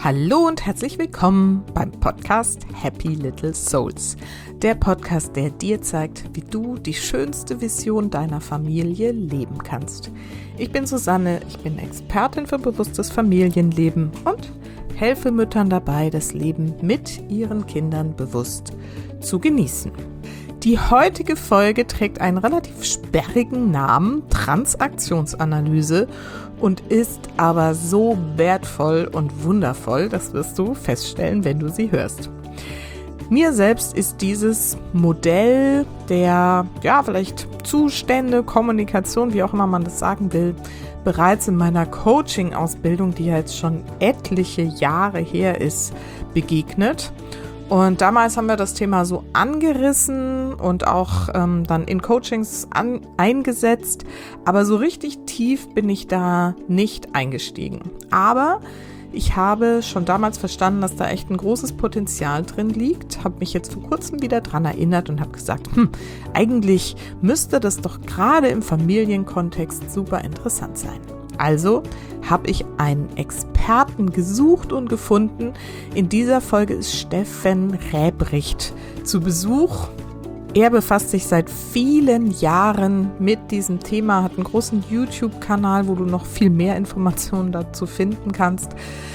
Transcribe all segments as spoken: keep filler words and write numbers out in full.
Hallo und herzlich willkommen beim Podcast Happy Little Souls. Der Podcast, der dir zeigt, wie du die schönste Vision deiner Familie leben kannst. Ich bin Susanne, ich bin Expertin für bewusstes Familienleben und helfe Müttern dabei, das Leben mit ihren Kindern bewusst zu genießen. Die heutige Folge trägt einen relativ sperrigen Namen, Transaktionsanalyse, und ist aber so wertvoll und wundervoll, das wirst du feststellen, wenn du sie hörst. Mir selbst ist dieses Modell der, ja, vielleicht Zustände, Kommunikation, wie auch immer man das sagen will, bereits in meiner Coaching-Ausbildung, die ja jetzt schon etliche Jahre her ist, begegnet. Und damals haben wir das Thema so angerissen und auch ähm, dann in Coachings an, eingesetzt. Aber so richtig tief bin ich da nicht eingestiegen. Aber ich habe schon damals verstanden, dass da echt ein großes Potenzial drin liegt. Habe mich jetzt vor kurzem wieder dran erinnert und habe gesagt, hm, eigentlich müsste das doch gerade im Familienkontext super interessant sein. Also habe ich einen Experten gesucht und gefunden. In dieser Folge ist Steffen Räbricht zu Besuch. Er befasst sich seit vielen Jahren mit diesem Thema, hat einen großen YouTube-Kanal, wo du noch viel mehr Informationen dazu finden kannst.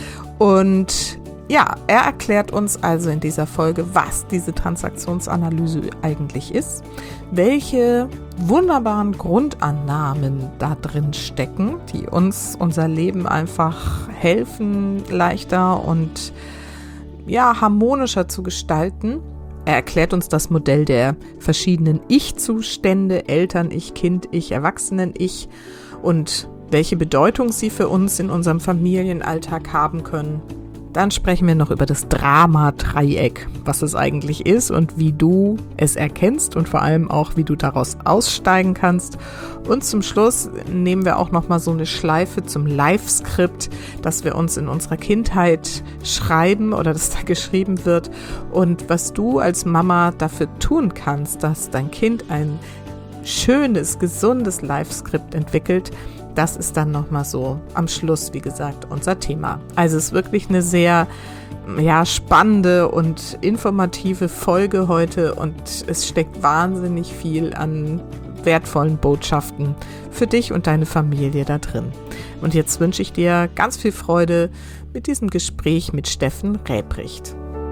Und ja, er erklärt uns also in dieser Folge, was diese Transaktionsanalyse eigentlich ist, welche wunderbaren Grundannahmen da drin stecken, die uns unser Leben einfach helfen, leichter und ja, harmonischer zu gestalten. Er erklärt uns das Modell der verschiedenen Ich-Zustände, Eltern-Ich, Kind-Ich, Erwachsenen-Ich und welche Bedeutung sie für uns in unserem Familienalltag haben können. Dann sprechen wir noch über das Drama-Dreieck, was es eigentlich ist und wie du es erkennst und vor allem auch, wie du daraus aussteigen kannst. Und zum Schluss nehmen wir auch nochmal so eine Schleife zum Live-Skript, das wir uns in unserer Kindheit schreiben oder das da geschrieben wird und was du als Mama dafür tun kannst, dass dein Kind ein schönes, gesundes Live-Skript entwickelt. Das ist dann nochmal so am Schluss, wie gesagt, unser Thema. Also es ist wirklich eine sehr ja, spannende und informative Folge heute und es steckt wahnsinnig viel an wertvollen Botschaften für dich und deine Familie da drin. Und jetzt wünsche ich dir ganz viel Freude mit diesem Gespräch mit Steffen Räbricht.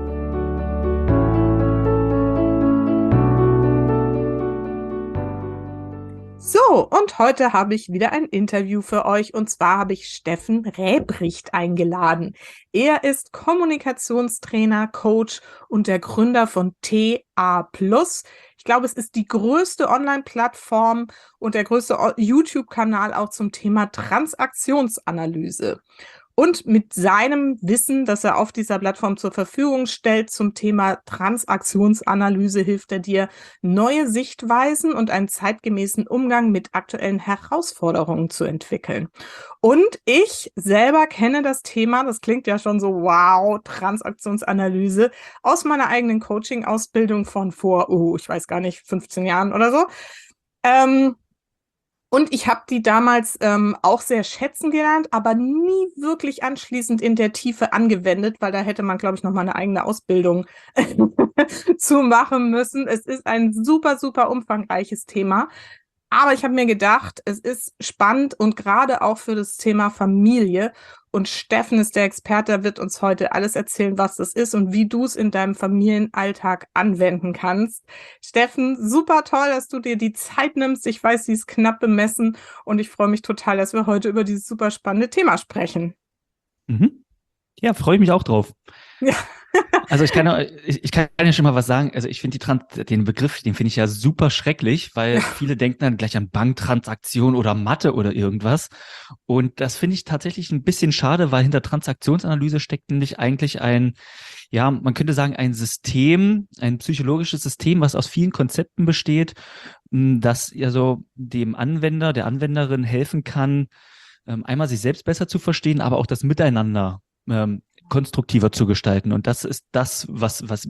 So, und heute habe ich wieder ein Interview für euch und zwar habe ich Steffen Räbricht eingeladen. Er ist Kommunikationstrainer, Coach und der Gründer von T A plus. Ich glaube, es ist die größte Online-Plattform und der größte YouTube-Kanal auch zum Thema Transaktionsanalyse. Und mit seinem Wissen, das er auf dieser Plattform zur Verfügung stellt zum Thema Transaktionsanalyse, hilft er dir, neue Sichtweisen und einen zeitgemäßen Umgang mit aktuellen Herausforderungen zu entwickeln. Und ich selber kenne das Thema, das klingt ja schon so, wow, Transaktionsanalyse, aus meiner eigenen Coaching-Ausbildung von vor, oh, ich weiß gar nicht, fünfzehn Jahren oder so. Ähm, Und ich habe die damals ähm, auch sehr schätzen gelernt, aber nie wirklich anschließend in der Tiefe angewendet, weil da hätte man, glaube ich, noch mal eine eigene Ausbildung zu machen müssen. Es ist ein super, super umfangreiches Thema. Aber ich habe mir gedacht, es ist spannend und gerade auch für das Thema Familie. Und Steffen ist der Experte, der wird uns heute alles erzählen, was das ist und wie du es in deinem Familienalltag anwenden kannst. Steffen, super toll, dass du dir die Zeit nimmst. Ich weiß, sie ist knapp bemessen und ich freue mich total, dass wir heute über dieses super spannende Thema sprechen. Mhm. Ja, freue ich mich auch drauf. Ja. Also ich kann, ich, ich kann ja schon mal was sagen. Also ich finde die Trans- den Begriff, den finde ich ja super schrecklich, weil viele denken dann gleich an Banktransaktion oder Mathe oder irgendwas. Und das finde ich tatsächlich ein bisschen schade, weil hinter Transaktionsanalyse steckt nämlich eigentlich ein, ja, man könnte sagen, ein System, ein psychologisches System, was aus vielen Konzepten besteht, das ja so dem Anwender, der Anwenderin helfen kann, einmal sich selbst besser zu verstehen, aber auch das Miteinander ähm, konstruktiver zu gestalten. Und das ist das, was, was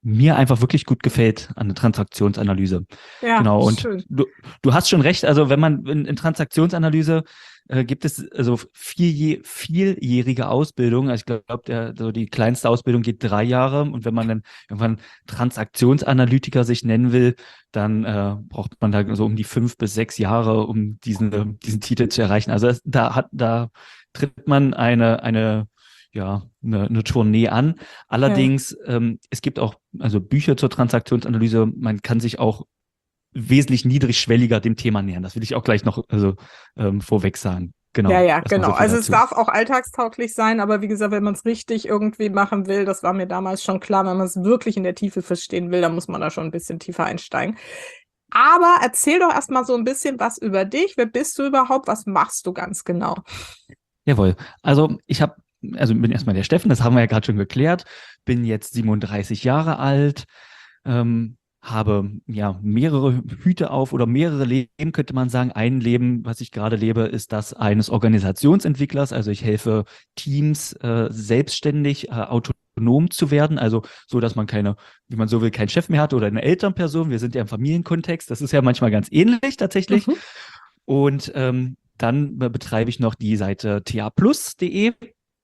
mir einfach wirklich gut gefällt an der Transaktionsanalyse. Ja, Genau, und schön. du, du hast schon recht, also wenn man in, in Transaktionsanalyse äh, gibt es also vier, vierjährige Ausbildung, also ich glaube, der so die kleinste Ausbildung geht drei Jahre und wenn man dann irgendwann Transaktionsanalytiker sich nennen will, dann äh, braucht man da so um die fünf bis sechs Jahre, um diesen, diesen Titel zu erreichen. Also das, da hat, da tritt man eine, eine ja, eine, eine Tournee an. Ja. Allerdings, ähm, es gibt auch also Bücher zur Transaktionsanalyse. Man kann sich auch wesentlich niedrigschwelliger dem Thema nähern. Das will ich auch gleich noch also ähm, vorweg sagen. Ja, Genau, ja, erstmal genau. so viel Also es dazu. darf auch alltagstauglich sein, aber wie gesagt, wenn man es richtig irgendwie machen will, das war mir damals schon klar, wenn man es wirklich in der Tiefe verstehen will, dann muss man da schon ein bisschen tiefer einsteigen. Aber erzähl doch erstmal so ein bisschen was über dich. Wer bist du überhaupt? Was machst du ganz genau? Jawohl. Also ich habe, also bin erstmal der Steffen, das haben wir ja gerade schon geklärt, bin jetzt siebenunddreißig Jahre alt, ähm, habe ja mehrere Hüte auf oder mehrere Leben, könnte man sagen. Ein Leben, was ich gerade lebe, ist das eines Organisationsentwicklers. Also ich helfe Teams äh, selbstständig, äh, autonom zu werden. Also so, dass man keine, wie man so will, keinen Chef mehr hat oder eine Elternperson. Wir sind ja im Familienkontext. Das ist ja manchmal ganz ähnlich tatsächlich. Mhm. Und ähm, dann äh, betreibe ich noch die Seite t a plus punkt d e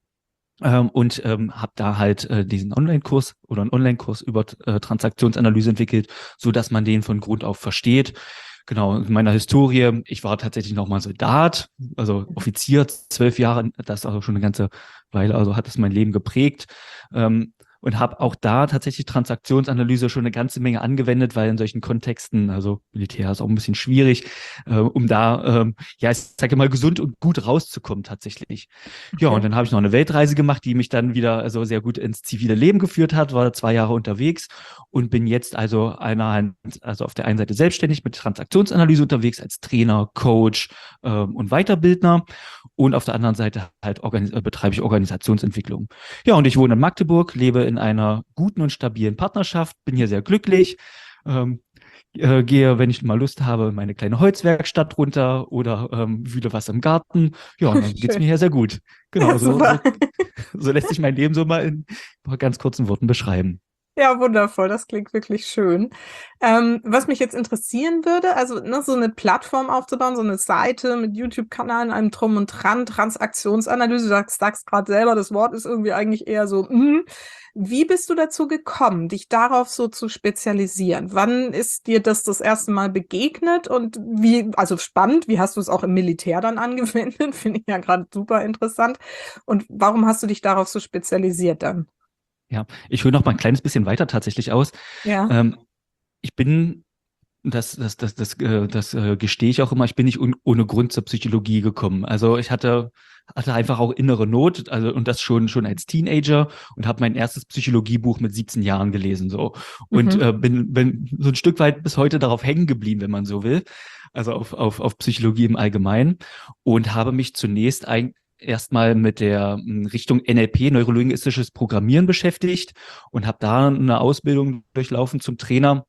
ähm, und ähm, habe da halt äh, diesen Online-Kurs oder einen Online-Kurs über äh, Transaktionsanalyse entwickelt, so dass man den von Grund auf versteht. Genau, in meiner Historie, ich war tatsächlich noch mal Soldat, also Offizier, zwölf Jahre, das ist also schon eine ganze Weile, also hat es mein Leben geprägt. Ähm, und habe auch da tatsächlich Transaktionsanalyse schon eine ganze Menge angewendet, weil in solchen Kontexten, also Militär ist auch ein bisschen schwierig, äh, um da, ähm, ja, ich sage mal, gesund und gut rauszukommen tatsächlich. Ja, und Okay. dann habe ich noch eine Weltreise gemacht, die mich dann wieder also sehr gut ins zivile Leben geführt hat, war zwei Jahre unterwegs und bin jetzt also einer, also auf der einen Seite selbstständig mit Transaktionsanalyse unterwegs als Trainer, Coach ähm, und Weiterbildner und auf der anderen Seite halt organis- äh, betreibe ich Organisationsentwicklung. Ja, und ich wohne in Magdeburg, lebe in einer guten und stabilen Partnerschaft, bin hier sehr glücklich. Ähm, äh, gehe, wenn ich mal Lust habe, in meine kleine Holzwerkstatt runter oder ähm, wühle was im Garten. Ja, und dann geht's Schön. mir hier sehr gut. Genau, Ja, so, so, super. so lässt sich mein Leben so mal in ganz kurzen Worten beschreiben. Ja, wundervoll. Das klingt wirklich schön. Ähm, was mich jetzt interessieren würde, also ne, so eine Plattform aufzubauen, so eine Seite mit YouTube-Kanal, einem Drum und Dran, Transaktionsanalyse, du sagst, sagst gerade selber, das Wort ist irgendwie eigentlich eher so, mm. Wie bist du dazu gekommen, dich darauf so zu spezialisieren? Wann ist dir das das erste Mal begegnet und wie, also spannend, wie hast du es auch im Militär dann angewendet? Finde ich ja gerade super interessant. Und warum hast du dich darauf so spezialisiert dann? Ja, ich hole noch mal ein kleines bisschen weiter tatsächlich aus. Ja. Ähm, ich bin Das, das, das, das, äh, das äh, gestehe ich auch immer. Ich bin nicht un, ohne Grund zur Psychologie gekommen. Also ich hatte, hatte einfach auch innere Not, also und das schon schon als Teenager und habe mein erstes Psychologiebuch mit siebzehn Jahren gelesen so und Mhm. äh, bin, bin so ein Stück weit bis heute darauf hängen geblieben, wenn man so will. Also auf, auf, auf Psychologie im Allgemeinen und habe mich zunächst ein, erstmal mit der mh, Richtung N L P, neurolinguistisches Programmieren beschäftigt und habe da eine Ausbildung durchlaufen zum Trainer.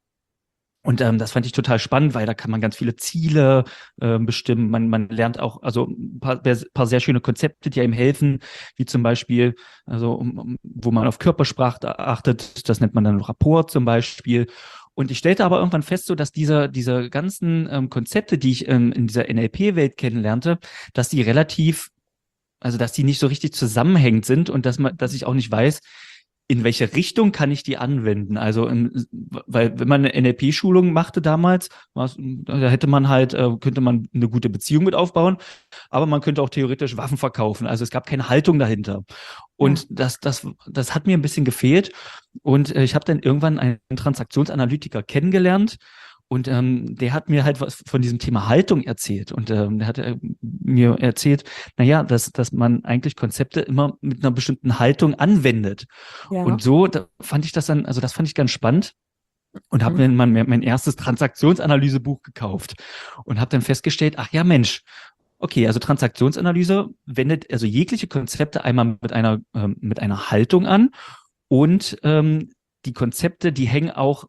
Und ähm, das fand ich total spannend, weil da kann man ganz viele Ziele ähm, bestimmen. Man, man lernt auch also ein paar, paar sehr schöne Konzepte, die einem helfen, wie zum Beispiel, also um, um, wo man auf Körpersprache achtet, das nennt man dann Rapport zum Beispiel. Und ich stellte aber irgendwann fest, so dass diese, diese ganzen ähm, Konzepte, die ich ähm, in dieser N L P-Welt kennenlernte, dass die relativ, also dass die nicht so richtig zusammenhängend sind und dass man, dass ich auch nicht weiß, in welche Richtung kann ich die anwenden? Also, in, weil wenn man eine N L P-Schulung machte damals, was, da hätte man halt, äh, könnte man eine gute Beziehung mit aufbauen, aber man könnte auch theoretisch Waffen verkaufen. Also es gab keine Haltung dahinter. Ja. Und das, das, das hat mir ein bisschen gefehlt. Und äh, ich habe dann irgendwann einen Transaktionsanalytiker kennengelernt. Und ähm, der hat mir halt was von diesem Thema Haltung erzählt. Und ähm, der hat äh, mir erzählt, naja, dass, dass man eigentlich Konzepte immer mit einer bestimmten Haltung anwendet. Ja. Und so da fand ich das dann, also das fand ich ganz spannend und habe Mhm. mir mein, mein erstes Transaktionsanalysebuch gekauft und habe dann festgestellt, ach ja, Mensch, okay, also Transaktionsanalyse wendet also jegliche Konzepte einmal mit einer, ähm, mit einer Haltung an und ähm, die Konzepte, die hängen auch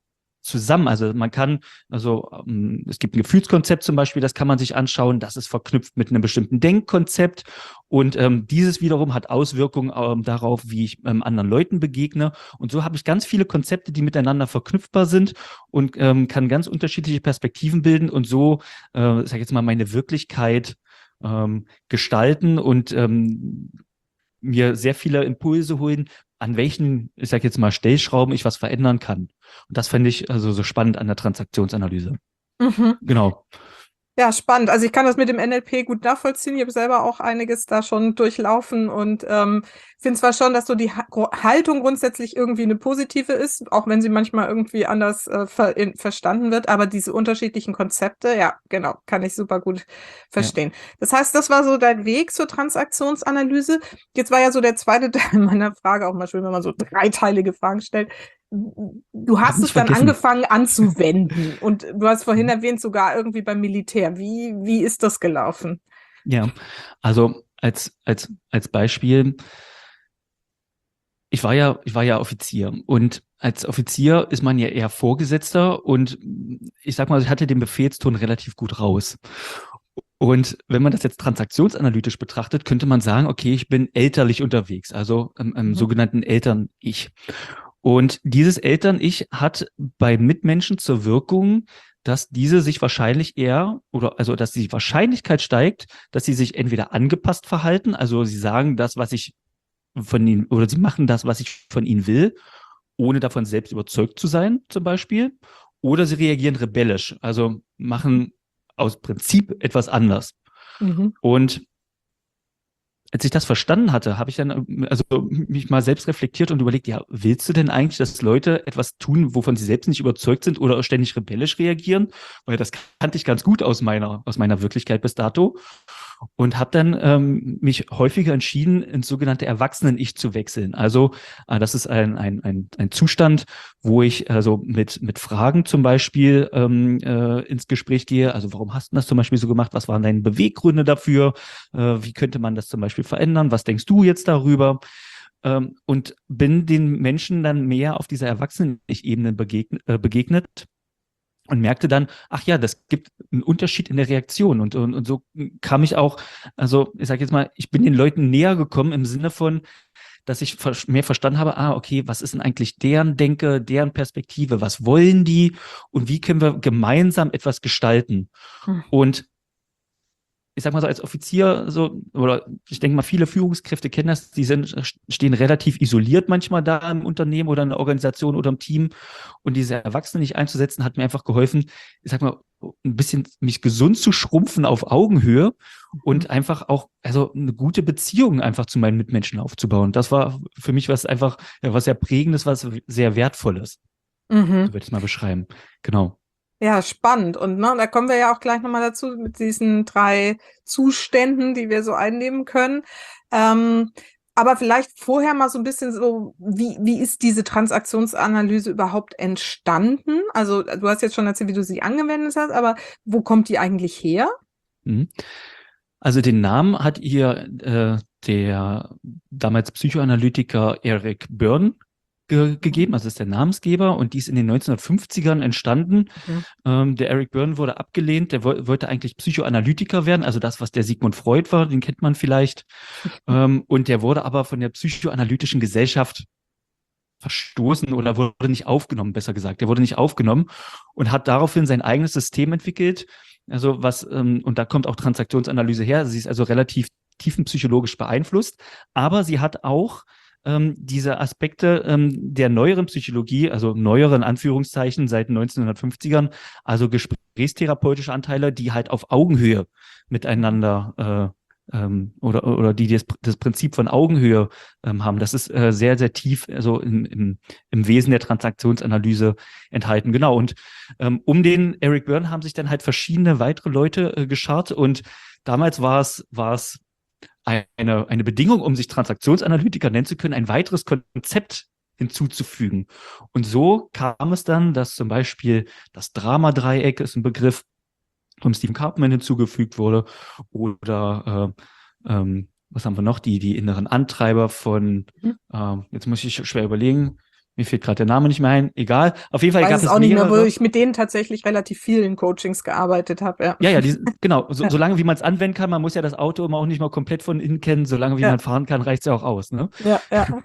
zusammen. Also man kann, also ähm, es gibt ein Gefühlskonzept zum Beispiel, das kann man sich anschauen, das ist verknüpft mit einem bestimmten Denkkonzept und ähm, dieses wiederum hat Auswirkungen ähm, darauf, wie ich ähm, anderen Leuten begegne. Und so habe ich ganz viele Konzepte, die miteinander verknüpfbar sind und ähm, kann ganz unterschiedliche Perspektiven bilden und so, äh, sag ich jetzt mal, meine Wirklichkeit ähm, gestalten und ähm, mir sehr viele Impulse holen, an welchen, ich sag jetzt mal, Stellschrauben ich was verändern kann. Und das fände ich also so spannend an der Transaktionsanalyse. Mhm. Genau. Ja, spannend. Also ich kann das mit dem N L P gut nachvollziehen. Ich habe selber auch einiges da schon durchlaufen und ähm, finde zwar schon, dass so die ha Gro- Haltung grundsätzlich irgendwie eine positive ist, auch wenn sie manchmal irgendwie anders äh, ver in, verstanden wird, aber diese unterschiedlichen Konzepte, ja, genau, kann ich super gut Ja. verstehen. Das heißt, das war so dein Weg zur Transaktionsanalyse. Jetzt war ja so der zweite Teil meiner Frage, auch mal schön, wenn man so dreiteilige Fragen stellt. Du Ich habe hast nicht es dann vergessen. angefangen anzuwenden und du hast vorhin erwähnt, sogar irgendwie beim Militär. Wie, wie ist das gelaufen? Ja, also als, als, als Beispiel, ich war ja, ich war ja Offizier und als Offizier ist man ja eher Vorgesetzter und ich sag mal, ich hatte den Befehlston relativ gut raus. Und wenn man das jetzt transaktionsanalytisch betrachtet, könnte man sagen, okay, ich bin elterlich unterwegs, also im, im Mhm. sogenannten Eltern-Ich. Und dieses Eltern-Ich hat bei Mitmenschen zur Wirkung, dass diese sich wahrscheinlich eher oder also dass die Wahrscheinlichkeit steigt, dass sie sich entweder angepasst verhalten, also sie sagen das, was ich von ihnen oder sie machen das, was ich von ihnen will, ohne davon selbst überzeugt zu sein, zum Beispiel, oder sie reagieren rebellisch, also machen aus Prinzip etwas anders. Mhm. Und als ich das verstanden hatte, habe ich dann ähm, also mich mal selbst reflektiert und überlegt, ja, willst du denn eigentlich, dass Leute etwas tun, wovon sie selbst nicht überzeugt sind oder ständig rebellisch reagieren? Weil das kannte ich ganz gut aus meiner, aus meiner Wirklichkeit bis dato und habe dann ähm, mich häufiger entschieden, ins sogenannte Erwachsenen-Ich zu wechseln. Also äh, das ist ein, ein, ein, ein Zustand, wo ich also mit, mit Fragen zum Beispiel ähm, äh, ins Gespräch gehe. Also warum hast du das zum Beispiel so gemacht? Was waren deine Beweggründe dafür? Äh, wie könnte man das zum Beispiel verändern? Was denkst du jetzt darüber? Ähm, und bin den Menschen dann mehr auf dieser Erwachsenen-Ich-Ebene begegn äh, begegnet und merkte dann, ach ja, das gibt einen Unterschied in der Reaktion. Und, und, und so kam ich auch, also ich sage jetzt mal, ich bin den Leuten näher gekommen im Sinne von, dass ich mehr verstanden habe, ah, okay, was ist denn eigentlich deren Denke, deren Perspektive, was wollen die und wie können wir gemeinsam etwas gestalten? Mhm. Und ich sag mal so als Offizier so oder ich denke mal viele Führungskräfte kennen das, die sind stehen relativ isoliert manchmal da im Unternehmen oder in der Organisation oder im Team und diese Erwachsenen nicht einzusetzen hat mir einfach geholfen, ich sag mal ein bisschen mich gesund zu schrumpfen auf Augenhöhe und einfach auch also eine gute Beziehung einfach zu meinen Mitmenschen aufzubauen. Das war für mich was einfach ja, was sehr prägendes, was sehr wertvolles. Mhm. So würde ich es mal beschreiben. Genau. Ja, spannend. Und ne, da kommen wir ja auch gleich nochmal dazu mit diesen drei Zuständen, die wir so einnehmen können. Ähm, aber vielleicht vorher mal so ein bisschen so, wie, wie ist diese Transaktionsanalyse überhaupt entstanden? Also du hast jetzt schon erzählt, wie du sie angewendet hast, aber wo kommt die eigentlich her? Mhm. Also den Namen hat ihr äh, der damals Psychoanalytiker Eric Byrne ge gegeben, also ist der Namensgeber und die ist in den neunzehnhundertfünfzigern entstanden. Mhm. Ähm, der Eric Byrne wurde abgelehnt, der wo wollte eigentlich Psychoanalytiker werden, also das, was der Sigmund Freud war, den kennt man vielleicht. Ähm, und der wurde aber von der Psychoanalytischen Gesellschaft verstoßen oder wurde nicht aufgenommen, besser gesagt. Der wurde nicht aufgenommen und hat daraufhin sein eigenes System entwickelt. Also was, ähm, und da kommt auch Transaktionsanalyse her. Sie ist also relativ tiefenpsychologisch beeinflusst, aber sie hat auch ähm, diese Aspekte ähm, der neueren Psychologie, also neueren Anführungszeichen seit neunzehnhundertfünfzigern, also gesprächstherapeutische Anteile, die halt auf Augenhöhe miteinander äh, ähm, oder, oder die das, das Prinzip von Augenhöhe ähm, haben. Das ist äh, sehr, sehr tief also im, im, im Wesen der Transaktionsanalyse enthalten. Genau. Und ähm, um den Eric Byrne haben sich dann halt verschiedene weitere Leute äh, geschart. Und damals war es, war es eine, eine Bedingung, um sich Transaktionsanalytiker nennen zu können, ein weiteres Konzept hinzuzufügen. Und so kam es dann, dass zum Beispiel das Dramadreieck ist ein Begriff, vom Stephen Karpman hinzugefügt wurde oder äh, ähm, was haben wir noch? Die, die inneren Antreiber von, Mhm. äh, jetzt muss ich schwer überlegen, mir fehlt gerade der Name nicht mehr ein, egal. Auf jeden Fall Weiß gab es es auch nicht mehr, mehrere. wo ich mit denen tatsächlich relativ viel in Coachings gearbeitet habe, ja. Ja, ja, die, genau, so, Ja. solange wie man es anwenden kann, man muss ja das Auto immer auch nicht mal komplett von innen kennen, solange wie Ja, man fahren kann, reicht es ja auch aus, ne? ja, ja.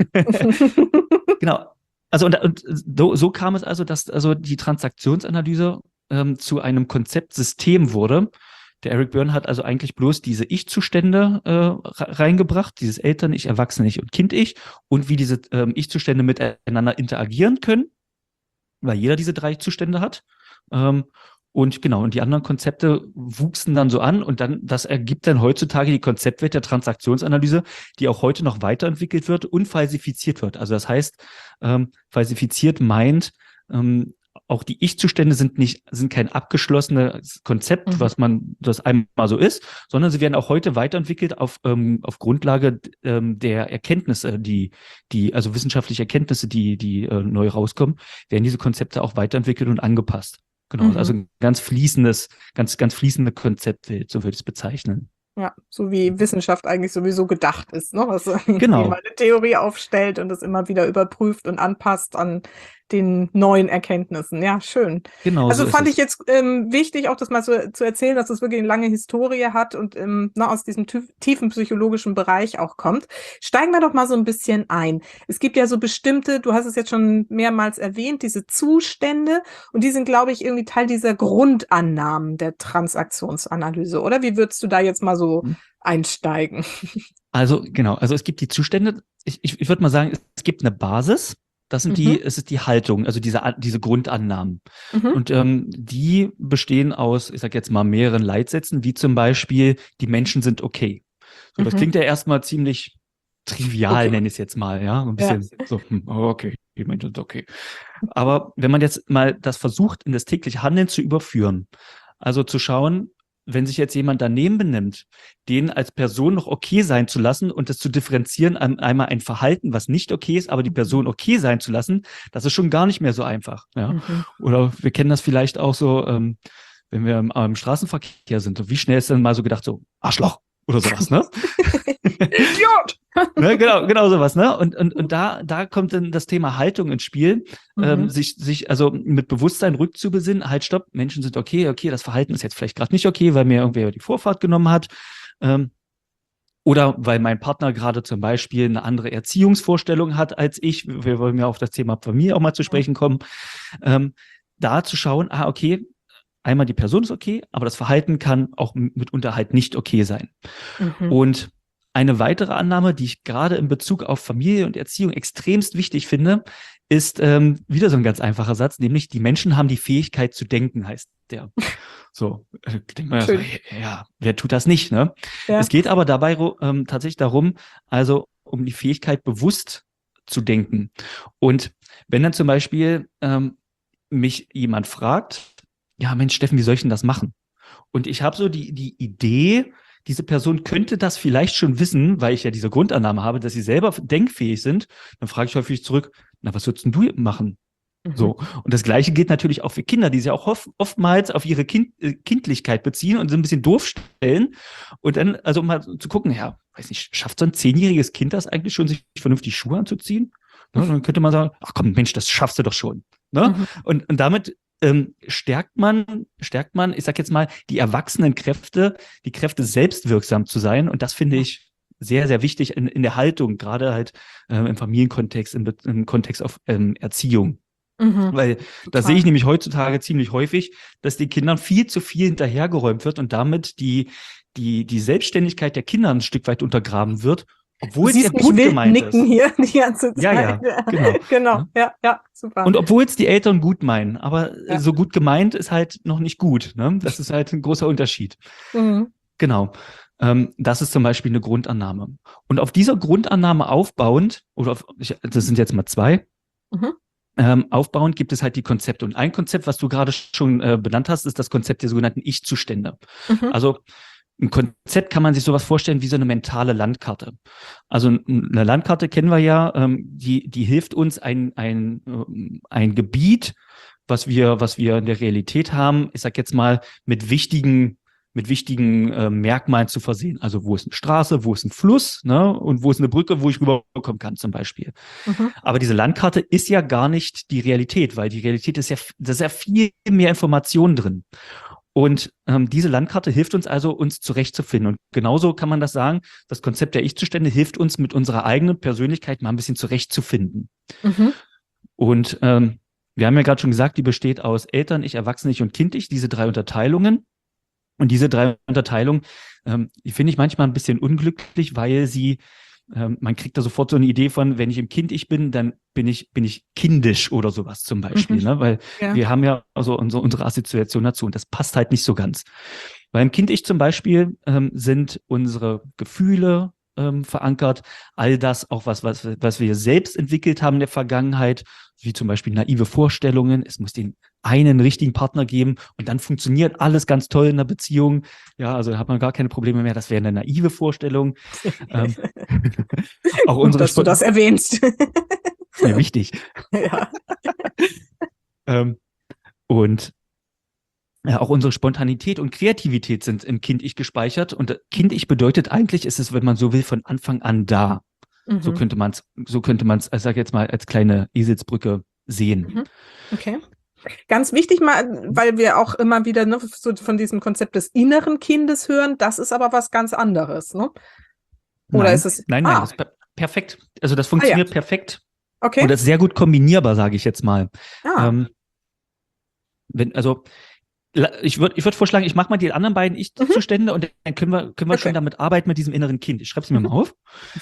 Genau. Also und, und so, so kam es also, dass also die Transaktionsanalyse ähm, zu einem Konzeptsystem wurde. Der Eric Berne hat also eigentlich bloß diese Ich-Zustände äh, reingebracht, dieses Eltern-Ich, Erwachsene-Ich und Kind-Ich und wie diese ähm, Ich-Zustände miteinander interagieren können, weil jeder diese drei Zustände hat. Ähm, und genau, und die anderen Konzepte wuchsen dann so an und dann, das ergibt dann heutzutage die Konzeptwelt der Transaktionsanalyse, die auch heute noch weiterentwickelt wird und falsifiziert wird. Also das heißt, ähm, falsifiziert meint, ähm, auch die Ich-Zustände sind nicht, sind kein abgeschlossenes Konzept, Mhm. was man, das einmal so ist, sondern sie werden auch heute weiterentwickelt auf, ähm, auf Grundlage ähm, der Erkenntnisse, die, die, also wissenschaftliche Erkenntnisse, die, die äh, neu rauskommen, werden diese Konzepte auch weiterentwickelt und angepasst. Genau, Mhm. also ein ganz fließendes, ganz, ganz fließende Konzeptwelt, so würde ich es bezeichnen. Ja, so wie Wissenschaft eigentlich sowieso gedacht ist, ne? Dass irgendwie Genau, mal eine Theorie aufstellt und das immer wieder überprüft und anpasst an den neuen Erkenntnissen. Ja, schön. genau so Also ist fand ich es. jetzt ähm, wichtig, auch das mal so zu erzählen, dass es wirklich eine lange Historie hat und ähm, na, aus diesem tiefen tiefen psychologischen Bereich auch kommt. Steigen wir doch mal so ein bisschen ein. Es gibt ja so bestimmte, du hast es jetzt schon mehrmals erwähnt, diese Zustände und die sind, glaube ich, irgendwie Teil dieser Grundannahmen der Transaktionsanalyse, oder? Wie würdest du da jetzt mal so einsteigen? Also genau, also es gibt die Zustände, ich, ich, ich würde mal sagen, es gibt eine Basis, das sind die, Mhm. es ist die Haltung, also diese, An- diese Grundannahmen. Mhm. Und ähm, die bestehen aus, ich sage jetzt mal, mehreren Leitsätzen, wie zum Beispiel, die Menschen sind okay. So, das Mhm. klingt ja erstmal ziemlich trivial, Okay. nenne ich es jetzt mal, ja, ein Ja. bisschen so, hm, oh, okay, die Menschen sind okay. Aber wenn man jetzt mal das versucht, in das tägliche Handeln zu überführen, also zu schauen, wenn sich jetzt jemand daneben benimmt, den als Person noch okay sein zu lassen und das zu differenzieren, ein- einmal ein Verhalten, was nicht okay ist, aber die Person okay sein zu lassen, das ist schon gar nicht mehr so einfach. Ja? Mhm. Oder wir kennen das vielleicht auch so, ähm, wenn wir im, im Straßenverkehr sind, so wie schnell ist denn mal so gedacht, so Arschloch oder sowas, ne? Idiot! Ne, genau, genau sowas, ne? Und, und, und da, da kommt dann das Thema Haltung ins Spiel, ähm, Mhm. sich, sich also mit Bewusstsein rückzubesinnen, halt, stopp, Menschen sind okay, okay, das Verhalten ist jetzt vielleicht gerade nicht okay, weil mir irgendwer die Vorfahrt genommen hat. Ähm, oder weil mein Partner gerade zum Beispiel eine andere Erziehungsvorstellung hat als ich. Wir wollen ja auf das Thema Familie auch mal zu sprechen kommen. Ähm, da zu schauen, ah, okay, einmal die Person ist okay, aber das Verhalten kann auch mitunter halt nicht okay sein. Mhm. Und eine weitere Annahme, die ich gerade in Bezug auf Familie und Erziehung extremst wichtig finde, ist ähm, wieder so ein ganz einfacher Satz, nämlich die Menschen haben die Fähigkeit zu denken, heißt der. So, äh, denkt man ja so, Schön. hey, ja, wer tut das nicht, ne? Es Ja. geht aber dabei ähm, tatsächlich darum, also um die Fähigkeit bewusst zu denken. Und wenn dann zum Beispiel ähm, mich jemand fragt, ja, Mensch, Steffen, wie soll ich denn das machen? Und ich habe so die, die Idee, diese Person könnte das vielleicht schon wissen, weil ich ja diese Grundannahme habe, dass sie selber denkfähig sind. Dann frage ich häufig zurück, na, was würdest denn du machen? Mhm. So. Und das Gleiche gilt natürlich auch für Kinder, die sich auch oft, oftmals auf ihre kind, äh, Kindlichkeit beziehen und so ein bisschen doof stellen. Und dann, also um mal zu gucken, ja, weiß nicht, schafft so ein zehnjähriges Kind das eigentlich schon, sich vernünftig Schuhe anzuziehen? Ne, dann könnte man sagen, ach komm, Mensch, das schaffst du doch schon. Ne? Mhm. Und, und damit ähm, stärkt man, stärkt man, ich sag jetzt mal, die erwachsenen Kräfte, die Kräfte selbstwirksam zu sein. Und das finde ich sehr, sehr wichtig in, in der Haltung, gerade halt ähm, im Familienkontext, im, im Kontext auf ähm, Erziehung. Mhm. Weil da sehe Total. ich nämlich heutzutage ziemlich häufig, dass den Kindern viel zu viel hinterhergeräumt wird und damit die, die, die Selbstständigkeit der Kinder ein Stück weit untergraben wird, Du obwohl es ja siehst mich gut wild gemeint nicken ist. hier die ganze Ja, Zeit. ja, genau. Genau. Ne? Ja, ja, super. Und obwohl es die Eltern gut meinen, aber Ja. so gut gemeint ist halt noch nicht gut. Ne? Das ist halt ein großer Unterschied. Mhm. Genau. Ähm, das ist zum Beispiel eine Grundannahme. Und auf dieser Grundannahme aufbauend, oder auf, ich, das sind jetzt mal zwei, Mhm. ähm, aufbauend gibt es halt die Konzepte. Und ein Konzept, was du gerade schon äh, benannt hast, ist das Konzept der sogenannten Ich-Zustände. Mhm. Also ein Konzept kann man sich sowas vorstellen wie so eine mentale Landkarte. Also eine Landkarte kennen wir ja, ähm, die, die hilft uns, ein, ein, ähm, ein Gebiet, was wir, was wir in der Realität haben, ich sag jetzt mal, mit wichtigen mit wichtigen äh, Merkmalen zu versehen. Also wo ist eine Straße, wo ist ein Fluss, ne? Und wo ist eine Brücke, wo ich rüberkommen kann zum Beispiel. Mhm. Aber diese Landkarte ist ja gar nicht die Realität, weil die Realität ist ja, da ist ja viel mehr Information drin. Und ähm, diese Landkarte hilft uns also, uns zurechtzufinden. Und genauso kann man das sagen, das Konzept der Ich-Zustände hilft uns, mit unserer eigenen Persönlichkeit mal ein bisschen zurechtzufinden. Mhm. Und ähm, wir haben ja gerade schon gesagt, die besteht aus Eltern, Ich, Erwachsene, Ich und Kind-Ich, diese drei Unterteilungen. Und diese drei Unterteilungen, ähm, die finde ich manchmal ein bisschen unglücklich, weil sie, ähm, man kriegt da sofort so eine Idee von, wenn ich im Kind-Ich bin, dann bin ich, bin ich kindisch oder sowas zum Beispiel, Mhm. ne? Weil Ja. wir haben ja also unsere, unsere Assoziation dazu und das passt halt nicht so ganz. Beim Kind-Ich zum Beispiel ähm, sind unsere Gefühle ähm, verankert, all das auch was, was, was wir selbst entwickelt haben in der Vergangenheit, wie zum Beispiel naive Vorstellungen, es muss den einen richtigen Partner geben und dann funktioniert alles ganz toll in der Beziehung. Ja, also da hat man gar keine Probleme mehr. Das wäre eine naive Vorstellung. ähm, auch Gut, unsere dass du Sp- das erwähnst. ist mir wichtig. Ja. Ähm, und ja, auch unsere Spontanität und Kreativität sind im Kind-Ich gespeichert. Und Kind-Ich bedeutet eigentlich, ist es, wenn man so will, von Anfang an da. So Mhm. könnte man es, so könnte man es, ich sage jetzt mal, als kleine Eselsbrücke sehen. Mhm. Okay. Ganz wichtig mal, weil wir auch immer wieder ne, so von diesem Konzept des inneren Kindes hören, das ist aber was ganz anderes, ne? Oder Nein, ist es? nein, nein, Ah, das ist per- perfekt. Also das ah ja, funktioniert perfekt okay. und das ist sehr gut kombinierbar, sage ich jetzt mal. Ah. Ähm, wenn, also la- ich würde ich würd vorschlagen, ich mache mal die anderen beiden Mhm. Ich-Zustände und dann können wir, können wir schon Okay. damit arbeiten mit diesem inneren Kind. Ich schreibe es mir Mhm. mal auf.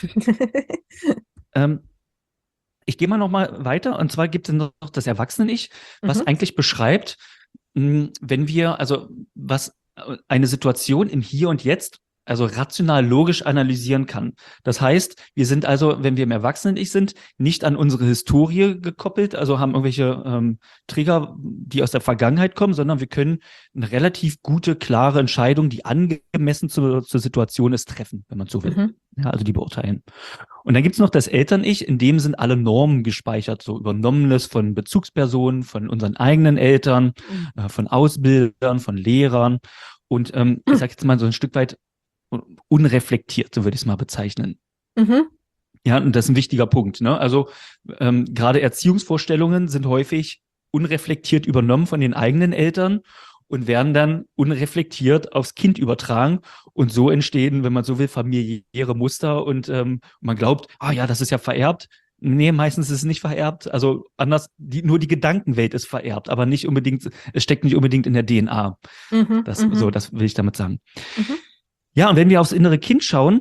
Ähm, ich gehe mal noch mal weiter und zwar gibt es noch das Erwachsenen-Ich, was Mhm. eigentlich beschreibt, mh, wenn wir, also was äh, eine Situation im Hier und Jetzt, also rational logisch analysieren kann. Das heißt, wir sind also, wenn wir im Erwachsenen-Ich sind, nicht an unsere Historie gekoppelt, also haben irgendwelche ähm, Trigger, die aus der Vergangenheit kommen, sondern wir können eine relativ gute, klare Entscheidung, die angemessen zur, zur Situation ist, treffen, wenn man so will. Mhm. Ja, also die beurteilen. Und dann gibt's noch das Eltern-Ich, in dem sind alle Normen gespeichert, so Übernommenes von Bezugspersonen, von unseren eigenen Eltern, äh, von Ausbildern, von Lehrern und ähm, ich sage jetzt mal so ein Stück weit un- unreflektiert, so würde ich es mal bezeichnen. Mhm. Ja, und das ist ein wichtiger Punkt. Ne? Also ähm, gerade Erziehungsvorstellungen sind häufig unreflektiert übernommen von den eigenen Eltern und werden dann unreflektiert aufs Kind übertragen. Und so entstehen, wenn man so will, familiäre Muster und ähm, man glaubt, ah ja, das ist ja vererbt. Nee, meistens ist es nicht vererbt. Also anders, die, nur die Gedankenwelt ist vererbt, aber nicht unbedingt, es steckt nicht unbedingt in der D N A. Mhm. Das, so, Mhm. das will ich damit sagen. Mhm. Ja, und wenn wir aufs innere Kind schauen,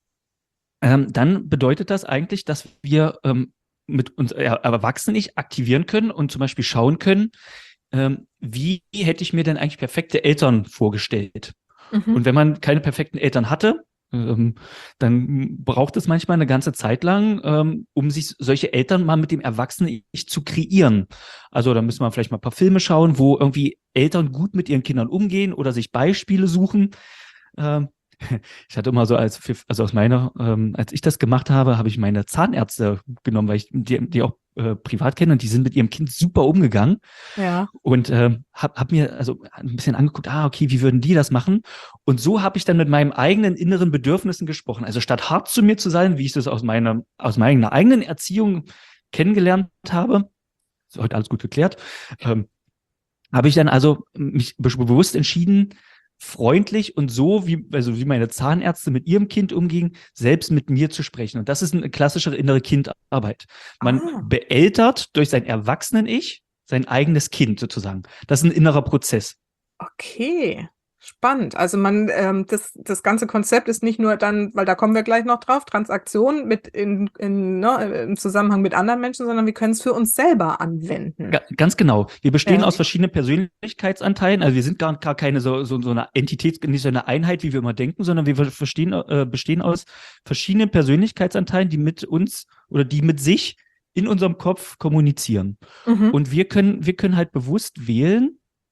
ähm, dann bedeutet das eigentlich, dass wir ähm, mit uns äh, Erwachsenen-Ich aktivieren können und zum Beispiel schauen können, ähm, wie hätte ich mir denn eigentlich perfekte Eltern vorgestellt? Mhm. Und wenn man keine perfekten Eltern hatte, ähm, dann braucht es manchmal eine ganze Zeit lang, ähm, um sich solche Eltern mal mit dem Erwachsenen-Ich zu kreieren. Also da müssen wir vielleicht mal ein paar Filme schauen, wo irgendwie Eltern gut mit ihren Kindern umgehen oder sich Beispiele suchen. Ähm, ich hatte immer so als, also aus meiner, ähm, als ich das gemacht habe, habe ich meine Zahnärzte genommen, weil ich die, die auch äh, privat kenne und die sind mit ihrem Kind super umgegangen Ja. und ähm, habe hab mir also ein bisschen angeguckt, ah, okay, wie würden die das machen? Und so habe ich dann mit meinen eigenen inneren Bedürfnissen gesprochen. Also statt hart zu mir zu sein, wie ich das aus meiner, aus meiner eigenen Erziehung kennengelernt habe, ist heute alles gut geklärt, ähm, habe ich dann also mich be bewusst entschieden, freundlich und so, wie, also wie meine Zahnärzte mit ihrem Kind umgingen, selbst mit mir zu sprechen. Und das ist eine klassische innere Kindarbeit. Man Ah. beeltert durch sein Erwachsenen-Ich sein eigenes Kind sozusagen. Das ist ein innerer Prozess. Okay, spannend. Also man, ähm, das, das ganze Konzept ist nicht nur dann, weil da kommen wir gleich noch drauf, Transaktion mit in, in, ne, im Zusammenhang mit anderen Menschen, sondern wir können es für uns selber anwenden. Ga ganz genau. Wir bestehen Ja. aus verschiedenen Persönlichkeitsanteilen. Also wir sind gar, gar keine so, so, so eine Entität, nicht so eine Einheit, wie wir immer denken, sondern wir verstehen, äh, bestehen aus verschiedenen Persönlichkeitsanteilen, die mit uns oder die mit sich in unserem Kopf kommunizieren. Mhm. Und wir können, wir können halt bewusst wählen,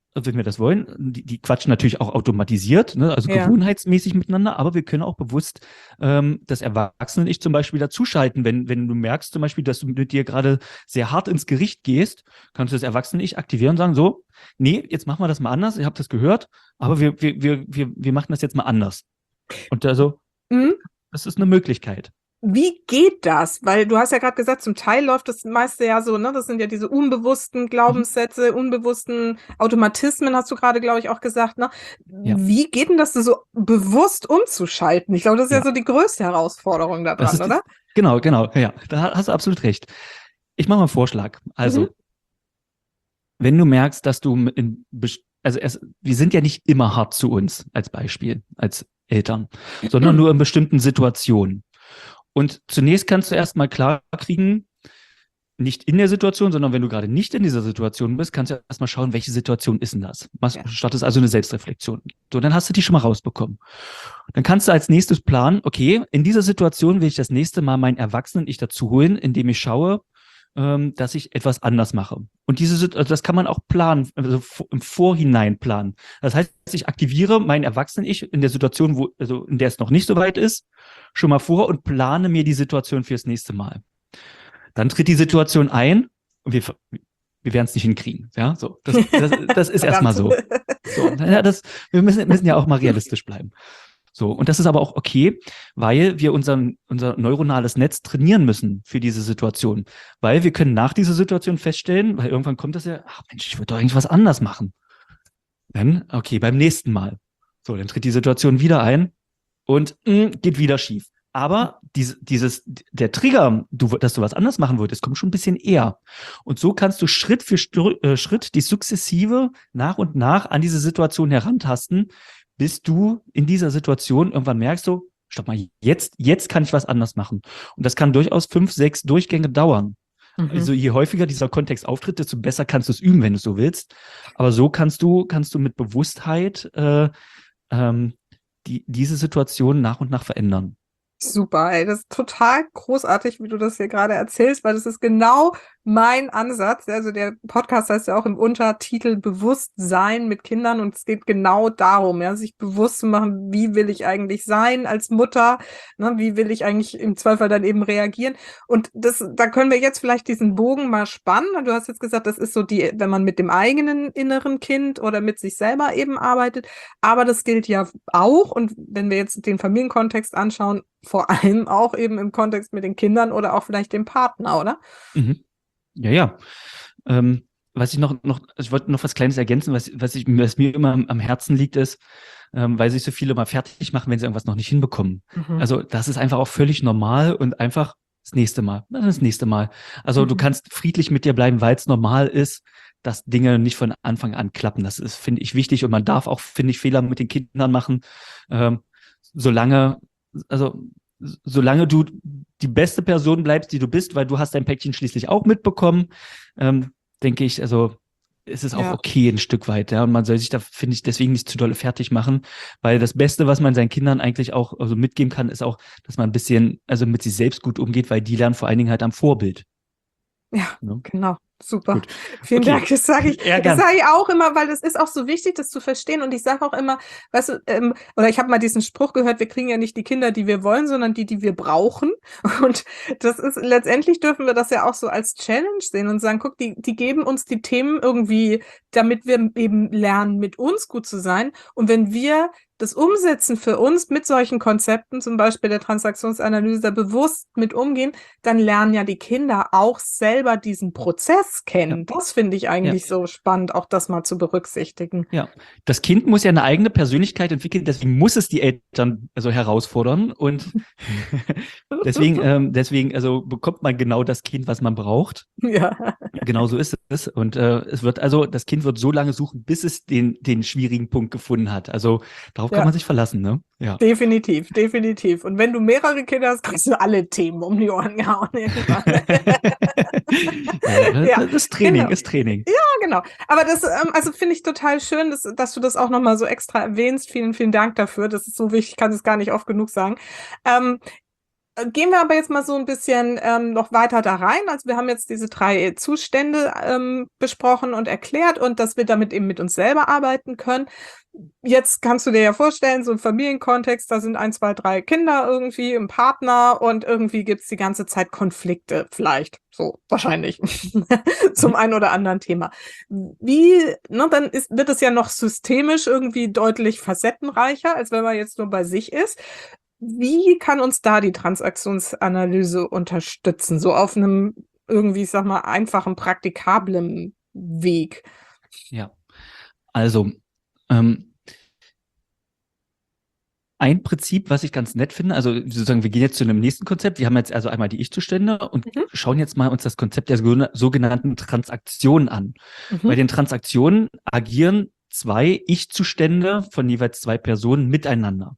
wenn wir das wollen, die, die quatschen natürlich auch automatisiert, ne, also Ja. gewohnheitsmäßig miteinander, aber wir können auch bewusst ähm, das Erwachsenen-Ich zum Beispiel dazuschalten. Wenn, wenn du merkst zum Beispiel, dass du mit dir gerade sehr hart ins Gericht gehst, kannst du das Erwachsene-Ich aktivieren und sagen, so, nee, jetzt machen wir das mal anders, ihr habt das gehört, aber wir, wir, wir, wir, wir machen das jetzt mal anders. Und also, Mhm. das ist eine Möglichkeit. Wie geht das? Weil du hast ja gerade gesagt, zum Teil läuft das meiste ja so, ne? Das sind ja diese unbewussten Glaubenssätze, unbewussten Automatismen, hast du gerade, glaube ich, auch gesagt, ne? Ja. Wie geht denn das so bewusst umzuschalten? Ich glaube, das ist ja, Ja. so die größte Herausforderung Das daran, ist, oder? genau, genau, ja, da hast du absolut recht. Ich mache mal einen Vorschlag. Also, Mhm. wenn du merkst, dass du in, best- also es, wir sind ja nicht immer hart zu uns als Beispiel, als Eltern, sondern nur in bestimmten Situationen. Und zunächst kannst du erstmal klar kriegen, nicht in der Situation, sondern wenn du gerade nicht in dieser Situation bist, kannst du erstmal schauen, welche Situation ist denn das? Machst, Ja. startest also eine Selbstreflexion. So, dann hast du die schon mal rausbekommen. Dann kannst du als nächstes planen, okay, in dieser Situation will ich das nächste Mal meinen Erwachsenen-Ich dazu holen, indem ich schaue, ähm, dass ich etwas anders mache. Und diese, Sit- also das kann man auch planen, also v- im Vorhinein planen. Das heißt, ich aktiviere mein Erwachsenen-Ich in der Situation, wo, also in der es noch nicht so weit ist, schon mal vor und plane mir die Situation fürs nächste Mal. Dann tritt die Situation ein und wir, wir werden es nicht hinkriegen. Ja, so. Das, das, das ist erstmal so. So, ja, das, wir müssen, müssen ja auch mal realistisch bleiben. So, und das ist aber auch okay, weil wir unseren, unser neuronales Netz trainieren müssen für diese Situation. Weil wir können nach dieser Situation feststellen, weil irgendwann kommt das ja, ach Mensch, ich würde doch eigentlich was anders machen. Dann, okay, beim nächsten Mal. So, dann tritt die Situation wieder ein und mh, geht wieder schief. Aber diese, dieses, der Trigger, du, dass du was anders machen würdest, kommt schon ein bisschen eher. Und so kannst du Schritt für Str- äh, Schritt die sukzessive nach und nach an diese Situation herantasten, bis du in dieser Situation irgendwann merkst, so, stopp mal, jetzt, jetzt kann ich was anders machen. Und das kann durchaus fünf, sechs Durchgänge dauern. Mhm. Also je häufiger dieser Kontext auftritt, desto besser kannst du es üben, wenn du es so willst. Aber so kannst du, kannst du mit Bewusstheit äh, ähm, die, diese Situation nach und nach verändern. Super, ey, das ist total großartig, wie du das hier gerade erzählst, weil das ist genau mein Ansatz. Also der Podcast heißt ja auch im Untertitel Bewusstsein mit Kindern und es geht genau darum, ja, sich bewusst zu machen, wie will ich eigentlich sein als Mutter, ne, wie will ich eigentlich im Zweifel dann eben reagieren. Und das, da können wir jetzt vielleicht diesen Bogen mal spannen. Du hast jetzt gesagt, das ist so die, wenn man mit dem eigenen inneren Kind oder mit sich selber eben arbeitet, aber das gilt ja auch und wenn wir jetzt den Familienkontext anschauen, vor allem auch eben im Kontext mit den Kindern oder auch vielleicht dem Partner, oder? Mhm. Ja, ja. Ähm, was ich noch, noch, ich wollte noch was Kleines ergänzen, was, was, ich, was mir immer am, am Herzen liegt, ist, ähm, weil sich so viele mal fertig machen, wenn sie irgendwas noch nicht hinbekommen. Mhm. Also das ist einfach auch völlig normal und einfach das nächste Mal, dann das nächste Mal. Also Mhm. du kannst friedlich mit dir bleiben, weil es normal ist, dass Dinge nicht von Anfang an klappen. Das ist, finde ich, wichtig und man darf auch, finde ich, Fehler mit den Kindern machen, ähm, solange, also solange du die beste Person bleibst, die du bist, weil du hast dein Päckchen schließlich auch mitbekommen, ähm, denke ich, also ist es auch Ja. okay ein Stück weit, ja, und man soll sich da, finde ich, deswegen nicht zu dolle fertig machen, weil das Beste, was man seinen Kindern eigentlich auch also mitgeben kann, ist auch, dass man ein bisschen, also mit sich selbst gut umgeht, weil die lernen vor allen Dingen halt am Vorbild. Ja, Ne? genau. Super. Gut. Vielen Okay. Dank. Das sage ich, Ja, das gern. sage ich auch immer, weil das ist auch so wichtig, das zu verstehen. Und ich sage auch immer, weißt du, ähm, oder ich habe mal diesen Spruch gehört, wir kriegen ja nicht die Kinder, die wir wollen, sondern die, die wir brauchen. Und das ist, letztendlich dürfen wir das ja auch so als Challenge sehen und sagen, guck, die, die geben uns die Themen irgendwie, damit wir eben lernen, mit uns gut zu sein. Und wenn wir das umsetzen für uns mit solchen Konzepten, zum Beispiel der Transaktionsanalyse, da bewusst mit umgehen, dann lernen ja die Kinder auch selber diesen Prozess kennen. Ja. Das finde ich eigentlich Ja. so spannend, auch das mal zu berücksichtigen. Ja, das Kind muss ja eine eigene Persönlichkeit entwickeln, deswegen muss es die Eltern also herausfordern und deswegen, ähm, deswegen also bekommt man genau das Kind, was man braucht. Ja. Genau so ist es. Und äh, es wird also, das Kind wird so lange suchen, bis es den, den schwierigen Punkt gefunden hat. Also darauf Ja. kann man sich verlassen, ne? Ja. Definitiv, definitiv. Und wenn du mehrere Kinder hast, kriegst du alle Themen um die Ohren gehauen. ja, Ja, das ist Training, genau. ist Training. Ja, genau. Aber das, ähm, also finde ich total schön, dass, dass du das auch nochmal so extra erwähnst. Vielen, vielen Dank dafür. Das ist so wichtig, ich kann es gar nicht oft genug sagen. Ähm, gehen wir aber jetzt mal so ein bisschen ähm, noch weiter da rein. Also wir haben jetzt diese drei Zustände ähm, besprochen und erklärt und dass wir damit eben mit uns selber arbeiten können. Jetzt kannst du dir ja vorstellen, so im Familienkontext, da sind ein, zwei, drei Kinder irgendwie, ein Partner und irgendwie gibt es die ganze Zeit Konflikte, vielleicht, so wahrscheinlich, zum einen oder anderen Thema. Wie, ne, dann ist, wird es ja noch systemisch irgendwie deutlich facettenreicher, als wenn man jetzt nur bei sich ist. Wie kann uns da die Transaktionsanalyse unterstützen, so auf einem irgendwie, ich sag mal, einfachen, praktikablen Weg? Ja, also ähm, ein Prinzip, was ich ganz nett finde, also sozusagen, wir gehen jetzt zu einem nächsten Konzept. Wir haben jetzt also einmal die Ich-Zustände und Mhm. schauen jetzt mal uns das Konzept der sogenannten Transaktionen an. Mhm. Bei den Transaktionen agieren zwei Ich-Zustände von jeweils zwei Personen miteinander.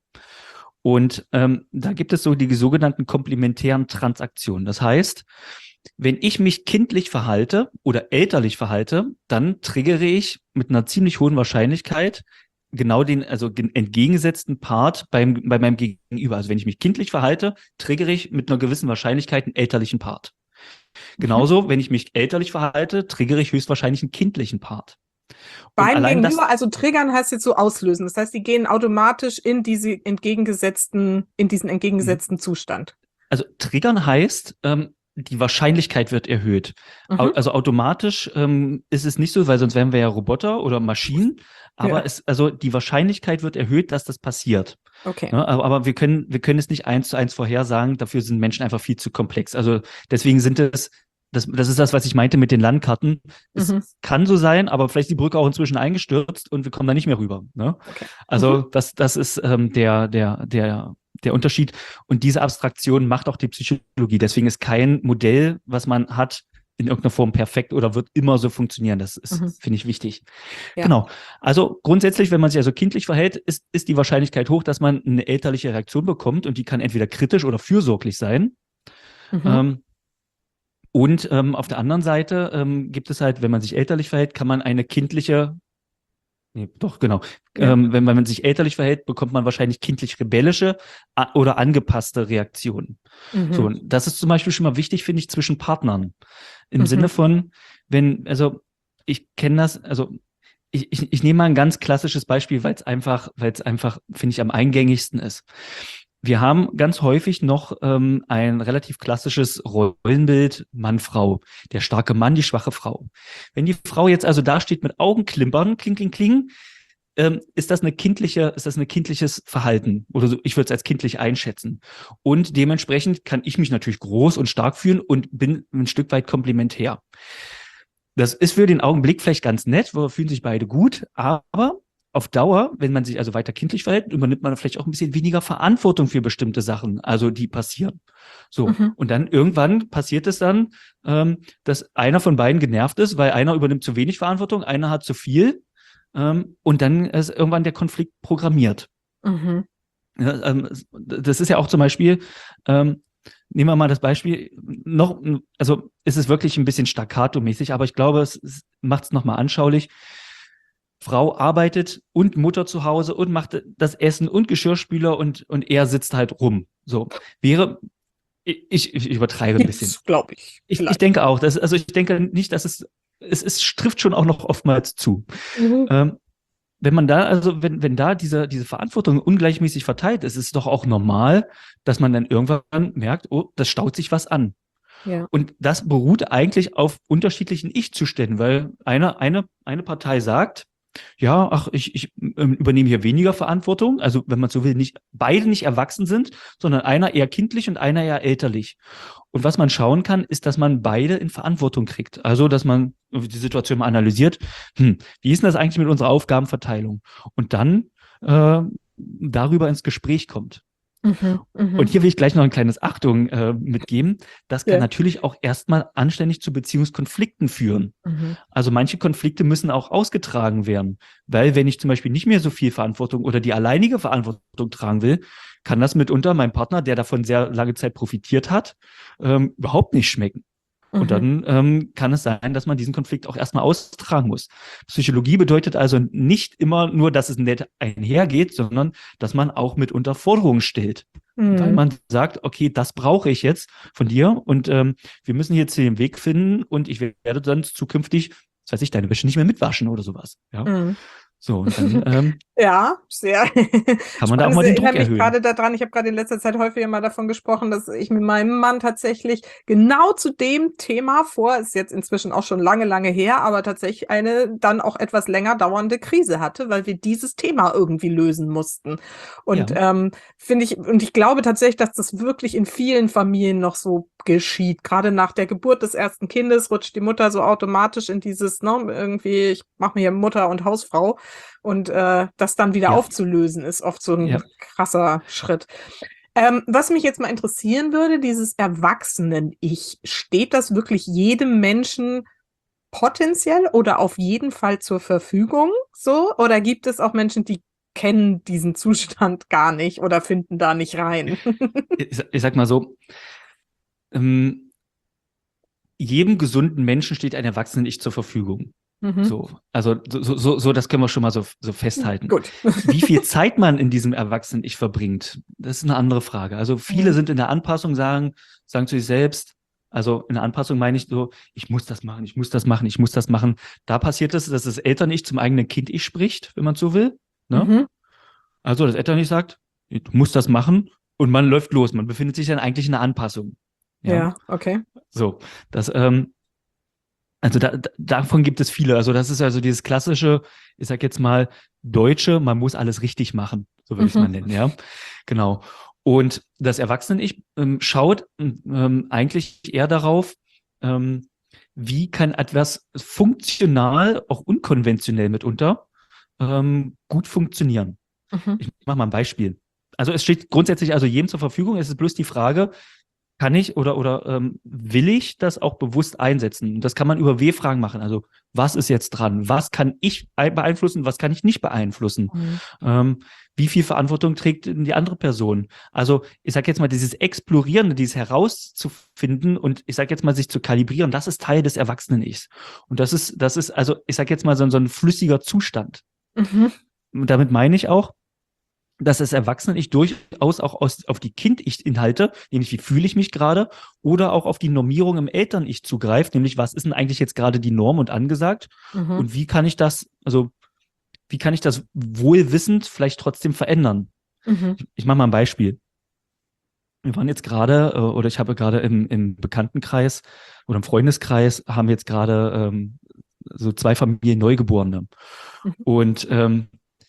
Und ähm, da gibt es so die sogenannten komplementären Transaktionen. Das heißt, wenn ich mich kindlich verhalte oder elterlich verhalte, dann triggere ich mit einer ziemlich hohen Wahrscheinlichkeit genau den, also den entgegengesetzten Part beim, bei meinem Gegenüber. Also wenn ich mich kindlich verhalte, triggere ich mit einer gewissen Wahrscheinlichkeit einen elterlichen Part. Genauso, wenn ich mich elterlich verhalte, triggere ich höchstwahrscheinlich einen kindlichen Part. Und Beim allein das, Gegenüber, also triggern heißt jetzt so auslösen. Das heißt, die gehen automatisch in diese entgegengesetzten, in diesen entgegengesetzten Zustand. also triggern heißt, ähm, die Wahrscheinlichkeit wird erhöht. Au- Mhm. Also automatisch ähm, ist es nicht so, weil sonst wären wir ja Roboter oder Maschinen. Aber Ja. es, also die Wahrscheinlichkeit wird erhöht, dass das passiert. Okay. Ne? Aber, aber wir können, wir können es nicht eins zu eins vorhersagen. Dafür sind Menschen einfach viel zu komplex. Also deswegen sind es, das, das ist das, was ich meinte mit den Landkarten. Es Mhm. kann so sein, aber vielleicht ist die Brücke auch inzwischen eingestürzt und wir kommen da nicht mehr rüber. Ne? Okay. Also Mhm. das, das ist ähm, der, der, der, der Unterschied. Und diese Abstraktion macht auch die Psychologie. Deswegen ist kein Modell, was man hat, in irgendeiner Form perfekt oder wird immer so funktionieren. Das ist, Mhm. finde ich, wichtig. Ja. Genau. Also grundsätzlich, wenn man sich also kindlich verhält, ist, ist die Wahrscheinlichkeit hoch, dass man eine elterliche Reaktion bekommt und die kann entweder kritisch oder fürsorglich sein. Mhm. Ähm, und ähm, auf der anderen Seite ähm, gibt es halt, wenn man sich elterlich verhält, kann man eine kindliche, nee, doch, genau. Ja. Ähm, wenn man sich elterlich verhält, bekommt man wahrscheinlich kindlich-rebellische a- oder angepasste Reaktionen. Mhm. So, und das ist zum Beispiel schon mal wichtig, finde ich, zwischen Partnern. Im Mhm. Sinne von, wenn, also ich kenne das, also ich, ich, ich nehme mal ein ganz klassisches Beispiel, weil es einfach, weil es einfach, finde ich, am eingängigsten ist. Wir haben ganz häufig noch ähm, ein relativ klassisches Rollenbild Mann-Frau. Der starke Mann, die schwache Frau. Wenn die Frau jetzt also da steht mit Augenklimpern, kling, kling, kling, ähm, ist das eine kindliche, ist das ein kindliches Verhalten oder so, ich würde es als kindlich einschätzen. Und dementsprechend kann ich mich natürlich groß und stark fühlen und bin ein Stück weit komplementär. Das ist für den Augenblick vielleicht ganz nett, wo fühlen sich beide gut, aber auf Dauer, wenn man sich also weiter kindlich verhält, übernimmt man vielleicht auch ein bisschen weniger Verantwortung für bestimmte Sachen, also die passieren. So, Mhm. und dann irgendwann passiert es dann, ähm, dass einer von beiden genervt ist, weil einer übernimmt zu wenig Verantwortung, einer hat zu viel, ähm, und dann ist irgendwann der Konflikt programmiert. Mhm. Ja, ähm, das ist ja auch zum Beispiel, ähm, nehmen wir mal das Beispiel, noch, also es ist wirklich ein bisschen staccato-mäßig, aber ich glaube, es, es macht es nochmal anschaulich. Frau arbeitet und Mutter zu Hause und macht das Essen und Geschirrspüler und, und er sitzt halt rum. So, wäre, ich, ich übertreibe ein bisschen. Gibt's, glaube ich, Ich, ich vielleicht. denke auch, dass, also ich denke nicht, dass es, es, es trifft schon auch noch oftmals zu. Mhm. Ähm, wenn man da, also wenn, wenn da diese, diese Verantwortung ungleichmäßig verteilt ist, ist es doch auch normal, dass man dann irgendwann merkt, oh, das staut sich was an. Ja. Und das beruht eigentlich auf unterschiedlichen Ich-Zuständen, weil eine, eine, eine Partei sagt, ja, ach, ich, ich ähm, übernehme hier weniger Verantwortung. Also, wenn man so will, nicht, beide nicht erwachsen sind, sondern einer eher kindlich und einer eher elterlich. Und was man schauen kann, ist, dass man beide in Verantwortung kriegt. Also, dass man die Situation mal analysiert. Hm, wie ist denn das eigentlich mit unserer Aufgabenverteilung? Und dann äh, darüber ins Gespräch kommt. Mhm. Mhm. Und hier will ich gleich noch ein kleines Achtung äh, mitgeben. Das kann Ja. natürlich auch erstmal anständig zu Beziehungskonflikten führen. Mhm. Also manche Konflikte müssen auch ausgetragen werden, weil wenn ich zum Beispiel nicht mehr so viel Verantwortung oder die alleinige Verantwortung tragen will, kann das mitunter meinem Partner, der davon sehr lange Zeit profitiert hat, ähm, überhaupt nicht schmecken. Und Mhm. dann ähm, kann es sein, dass man diesen Konflikt auch erstmal austragen muss. Psychologie bedeutet also nicht immer nur, dass es nett einhergeht, sondern dass man auch mitunter Forderungen stellt. Weil Mhm. man sagt, okay, das brauche ich jetzt von dir und ähm, wir müssen jetzt hier den Weg finden und ich werde dann zukünftig, was weiß ich, deine Wäsche nicht mehr mitwaschen oder sowas. Ja. Mhm. So, und dann ähm, Ja, sehr kann man da auch spannend. mal Es den Druck erinnert mich erhöhen. gerade daran, ich habe gerade in letzter Zeit häufiger mal davon gesprochen, dass ich mit meinem Mann tatsächlich genau zu dem Thema vor, ist jetzt inzwischen auch schon lange, lange her, aber tatsächlich eine dann auch etwas länger dauernde Krise hatte, weil wir dieses Thema irgendwie lösen mussten. Und Ja, ähm, finde ich, und ich glaube tatsächlich, dass das wirklich in vielen Familien noch so geschieht. Gerade nach der Geburt des ersten Kindes rutscht die Mutter so automatisch in dieses, ne, irgendwie, ich mache mir hier Mutter und Hausfrau. Und äh, das dann wieder ja, aufzulösen, ist oft so ein ja. krasser Schritt. Ähm, was mich jetzt mal interessieren würde, dieses Erwachsenen-Ich, steht das wirklich jedem Menschen potenziell oder auf jeden Fall zur Verfügung so? Oder gibt es auch Menschen, die kennen diesen Zustand gar nicht oder finden da nicht rein? Ich, ich sag mal so, ähm, jedem gesunden Menschen steht ein Erwachsenen-Ich zur Verfügung. Mhm. So, also so, so, so, das können wir schon mal so, so festhalten. Gut. Wie viel Zeit man in diesem Erwachsenen-Ich verbringt, das ist eine andere Frage. Also viele Mhm. sind in der Anpassung, sagen, sagen zu sich selbst, also in der Anpassung meine ich so, ich muss das machen, ich muss das machen, ich muss das machen. Da passiert es, dass das Eltern-Ich zum eigenen Kind-Ich spricht, wenn man so will. Ne? Mhm. Also das Eltern-Ich sagt, du musst das machen und man läuft los. Man befindet sich dann eigentlich in der Anpassung. Ja, Ja, okay. so. Das, ähm, also da, da, davon gibt es viele. Also das ist also dieses klassische, ich sag jetzt mal, Deutsche, man muss alles richtig machen, so würde ich es mal Mhm. nennen, ja. Genau. Und das Erwachsenen-Ich ähm, schaut ähm, eigentlich eher darauf, ähm, wie kann etwas funktional, auch unkonventionell mitunter, ähm, gut funktionieren. Mhm. Ich mache mal ein Beispiel. Also es steht grundsätzlich also jedem zur Verfügung. Es ist bloß die Frage, kann ich oder, oder ähm, will ich das auch bewusst einsetzen? Und das kann man über W-Fragen machen. Also, was ist jetzt dran? Was kann ich beeinflussen? Was kann ich nicht beeinflussen? Mhm. Ähm, wie viel Verantwortung trägt die andere Person? Also, ich sage jetzt mal, dieses Explorieren, dieses herauszufinden und ich sage jetzt mal, sich zu kalibrieren, das ist Teil des Erwachsenen-Ichs. Und das ist, das ist, also, ich sage jetzt mal, so, so ein flüssiger Zustand. Mhm. Und damit meine ich auch, dass das Erwachsenen-Ich durchaus auch aus, auf die Kind-Ich-Inhalte, nämlich wie fühle ich mich gerade, oder auch auf die Normierung im Eltern-Ich zugreift, nämlich was ist denn eigentlich jetzt gerade die Norm und angesagt Mhm. und wie kann ich das, also wie kann ich das wohlwissend vielleicht trotzdem verändern? Mhm. Ich, ich mache mal ein Beispiel. Wir waren jetzt gerade, äh, oder ich habe gerade im, im Bekanntenkreis oder im Freundeskreis, haben wir jetzt gerade ähm, so zwei Familien Neugeborene. Mhm. Und ähm,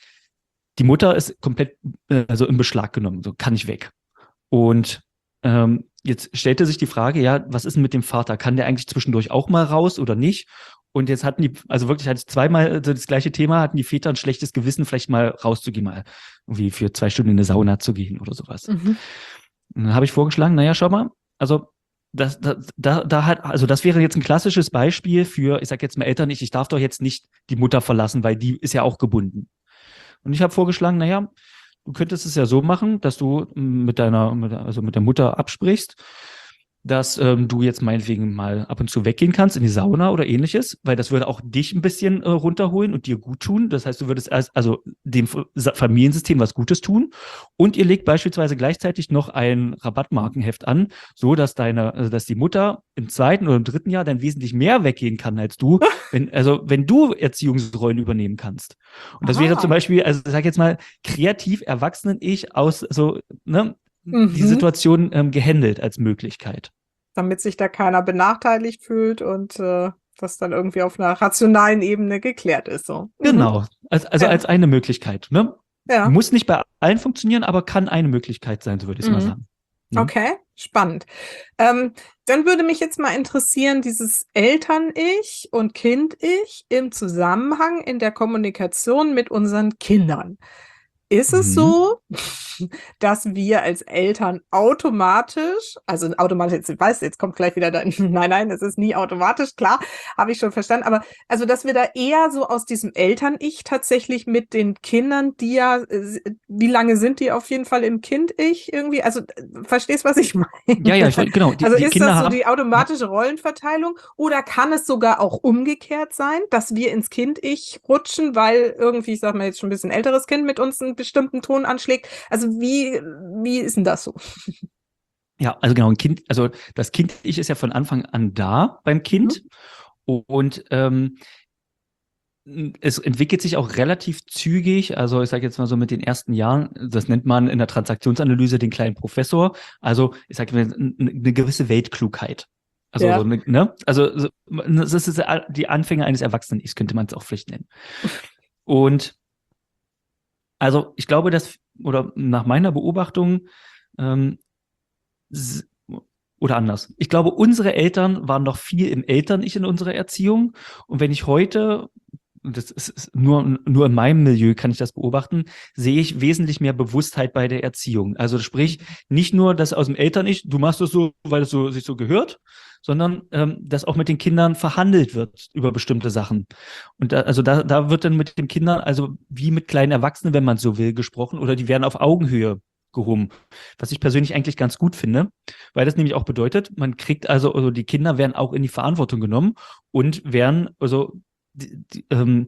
die Mutter ist komplett äh, also in Beschlag genommen, so kann ich weg. Und ähm, jetzt stellte sich die Frage, ja, was ist denn mit dem Vater? Kann der eigentlich zwischendurch auch mal raus oder nicht? Und jetzt hatten die, also wirklich hatte ich zweimal also das gleiche Thema, hatten die Väter ein schlechtes Gewissen, vielleicht mal rauszugehen, mal irgendwie für zwei Stunden in eine Sauna zu gehen oder sowas. Mhm. Und dann habe ich vorgeschlagen, naja, schau mal, also das, da, da, da hat, also das wäre jetzt ein klassisches Beispiel für, ich sag jetzt mal Eltern nicht, ich darf doch jetzt nicht die Mutter verlassen, weil die ist ja auch gebunden. Und ich habe vorgeschlagen, naja, du könntest es ja so machen, dass du mit deiner, mit, also mit der Mutter absprichst, dass ähm, du jetzt meinetwegen mal ab und zu weggehen kannst in die Sauna oder ähnliches, weil das würde auch dich ein bisschen äh, runterholen und dir gut tun. Das heißt, du würdest als, also dem Familiensystem was Gutes tun und ihr legt beispielsweise gleichzeitig noch ein Rabattmarkenheft an, so dass deine, also dass die Mutter im zweiten oder im dritten Jahr dann wesentlich mehr weggehen kann als du, wenn, also wenn du Erziehungsrollen übernehmen kannst. Und das wäre zum Aha. Beispiel, also sag jetzt mal, kreativ Erwachsenen-Ich aus so, ne, die Mhm. Situation ähm, gehandelt als Möglichkeit. Damit sich da keiner benachteiligt fühlt und äh, das dann irgendwie auf einer rationalen Ebene geklärt ist. So. Mhm. Genau, als, also Ja, als eine Möglichkeit. Ne? ja. Muss nicht bei allen funktionieren, aber kann eine Möglichkeit sein, so würde ich es mal Mhm. sagen. Ne? Okay, spannend. Ähm, dann würde mich jetzt mal interessieren, dieses Eltern-Ich und Kind-Ich im Zusammenhang in der Kommunikation mit unseren Kindern. Ist es Mhm. so, dass wir als Eltern automatisch, also automatisch, jetzt, ich weiß, jetzt kommt gleich wieder da, nein, nein, es ist nie automatisch, klar, habe ich schon verstanden, aber also, dass wir da eher so aus diesem Eltern-Ich tatsächlich mit den Kindern, die ja, äh, wie lange sind die auf jeden Fall im Kind-Ich irgendwie? Also, äh, verstehst, was ich meine? Ja, ja, ich, genau. Die, Also die ist Kinder das so haben, die ja, automatische Rollenverteilung oder kann es sogar auch umgekehrt sein, dass wir ins Kind-Ich rutschen, weil irgendwie, ich sag mal jetzt schon ein bisschen älteres Kind mit uns einen bestimmten Ton anschlägt? Also wie, wie ist denn das so? Ja, also genau, ein Kind, also das Kind-Ich ist ja von Anfang an da beim Kind mhm. und ähm, es entwickelt sich auch relativ zügig, also ich sage jetzt mal so mit den ersten Jahren, das nennt man in der Transaktionsanalyse den kleinen Professor, also ich sage mal eine gewisse Weltklugheit. Also ja. so eine, ne? Also so, das ist die Anfänge eines Erwachsenen-Ichs, könnte man es auch vielleicht nennen. Und also ich glaube, dass, oder nach meiner Beobachtung, ähm, oder anders. Ich glaube, unsere Eltern waren noch viel im Eltern-Ich in unserer Erziehung. Und wenn ich heute, das ist nur, nur in meinem Milieu kann ich das beobachten, sehe ich wesentlich mehr Bewusstheit bei der Erziehung. Also sprich, nicht nur das aus dem Eltern-Ich, du machst das so, weil es so, sich so gehört, sondern ähm, dass auch mit den Kindern verhandelt wird über bestimmte Sachen. Und da, also da, da wird dann mit den Kindern, also wie mit kleinen Erwachsenen, wenn man so will, gesprochen, oder die werden auf Augenhöhe gehoben. Was ich persönlich eigentlich ganz gut finde, weil das nämlich auch bedeutet, man kriegt also, also die Kinder werden auch in die Verantwortung genommen und werden, also die, die, ähm,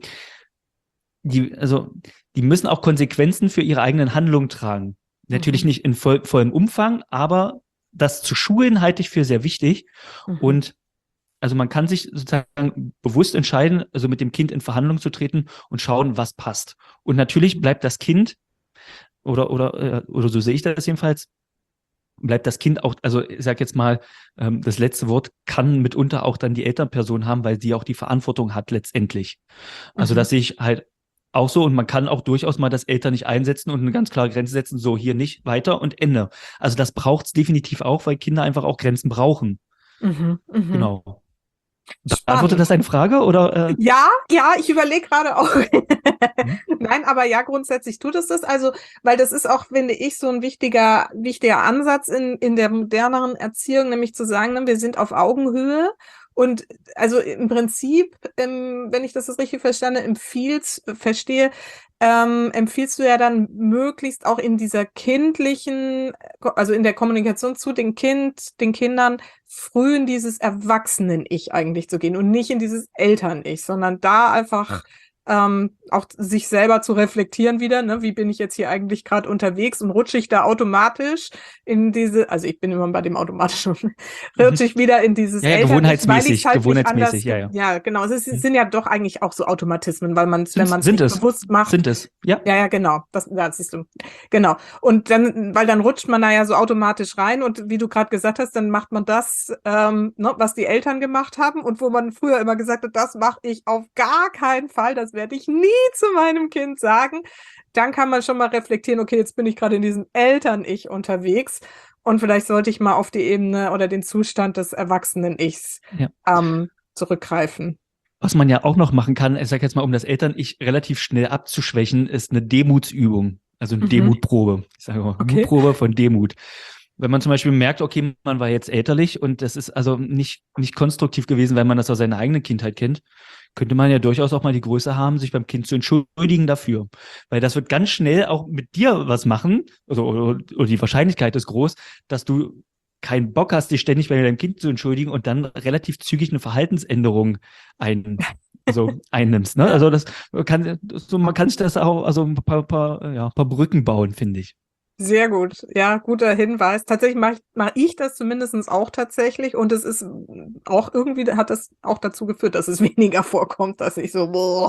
die, also die müssen auch Konsequenzen für ihre eigenen Handlungen tragen. Natürlich mhm. nicht in voll, vollem Umfang, aber das zu schulen halte ich für sehr wichtig. Mhm. Und also man kann sich sozusagen bewusst entscheiden, also mit dem Kind in Verhandlung zu treten und schauen, was passt. Und natürlich bleibt das Kind Oder, oder, oder so sehe ich das jedenfalls, bleibt das Kind auch, also ich sag jetzt mal, ähm, das letzte Wort kann mitunter auch dann die Elternperson haben, weil sie auch die Verantwortung hat letztendlich. Also mhm. das sehe ich halt auch so und man kann auch durchaus mal das Eltern nicht einsetzen und eine ganz klare Grenze setzen, so hier nicht, weiter und Ende. Also das braucht es definitiv auch, weil Kinder einfach auch Grenzen brauchen. Mhm, mh. Genau. Beantwortet das eine Frage oder? Äh? Ja, ja, ich überlege gerade auch. hm? Nein, aber ja, grundsätzlich tut es das. Also, weil das ist auch, finde ich, so ein wichtiger, wichtiger Ansatz in, in der moderneren Erziehung, nämlich zu sagen, ne, wir sind auf Augenhöhe. Und also im Prinzip, ähm, wenn ich das jetzt richtig verstanden empfiehlst, verstehe, ähm, empfiehlst du ja dann möglichst auch in dieser kindlichen, also in der Kommunikation zu den Kind, den Kindern, früh in dieses Erwachsenen-Ich eigentlich zu gehen und nicht in dieses Eltern-Ich, sondern da einfach ähm, auch sich selber zu reflektieren wieder, ne? Wie bin ich jetzt hier eigentlich gerade unterwegs und rutsche ich da automatisch in diese, also ich bin immer bei dem automatischen, rutsche ich wieder in dieses ja, ja, Eltern-Ich, gewohnheitsmäßig, weil ich halt gewohnheitsmäßig, nicht anders, ja, ja. Ja, genau, es, ist, es sind ja doch eigentlich auch so Automatismen, weil man, sind, wenn man es nicht es. bewusst macht. Sind es, ja. Ja, ja, genau, das, das siehst du, genau. Und dann, weil dann rutscht man da ja so automatisch rein und wie du gerade gesagt hast, dann macht man das, ähm, ne, was die Eltern gemacht haben und wo man früher immer gesagt hat, das mache ich auf gar keinen Fall, das werde ich nie zu meinem Kind sagen. Dann kann man schon mal reflektieren, okay, jetzt bin ich gerade in diesem Eltern-Ich unterwegs und vielleicht sollte ich mal auf die Ebene oder den Zustand des Erwachsenen-Ichs ja. ähm, zurückgreifen. Was man ja auch noch machen kann, ich sag jetzt mal, um das Eltern-Ich relativ schnell abzuschwächen, ist eine Demutsübung, also eine mhm. Demutprobe. Ich sage mal, okay. Mutprobe von Demut. Wenn man zum Beispiel merkt, okay, man war jetzt elterlich und das ist also nicht, nicht konstruktiv gewesen, weil man das aus seiner eigenen Kindheit kennt, könnte man ja durchaus auch mal die Größe haben, sich beim Kind zu entschuldigen dafür. Weil das wird ganz schnell auch mit dir was machen, also oder, oder die Wahrscheinlichkeit ist groß, dass du keinen Bock hast, dich ständig bei deinem Kind zu entschuldigen und dann relativ zügig eine Verhaltensänderung ein, also einnimmst. Ne? Also das kann, so man kann sich das auch, also ein paar, paar, ja, ein paar Brücken bauen, finde ich. Sehr gut, ja, guter Hinweis. Tatsächlich mache ich, mach ich das zumindest auch tatsächlich und es ist auch irgendwie, hat das auch dazu geführt, dass es weniger vorkommt, dass ich so, boah.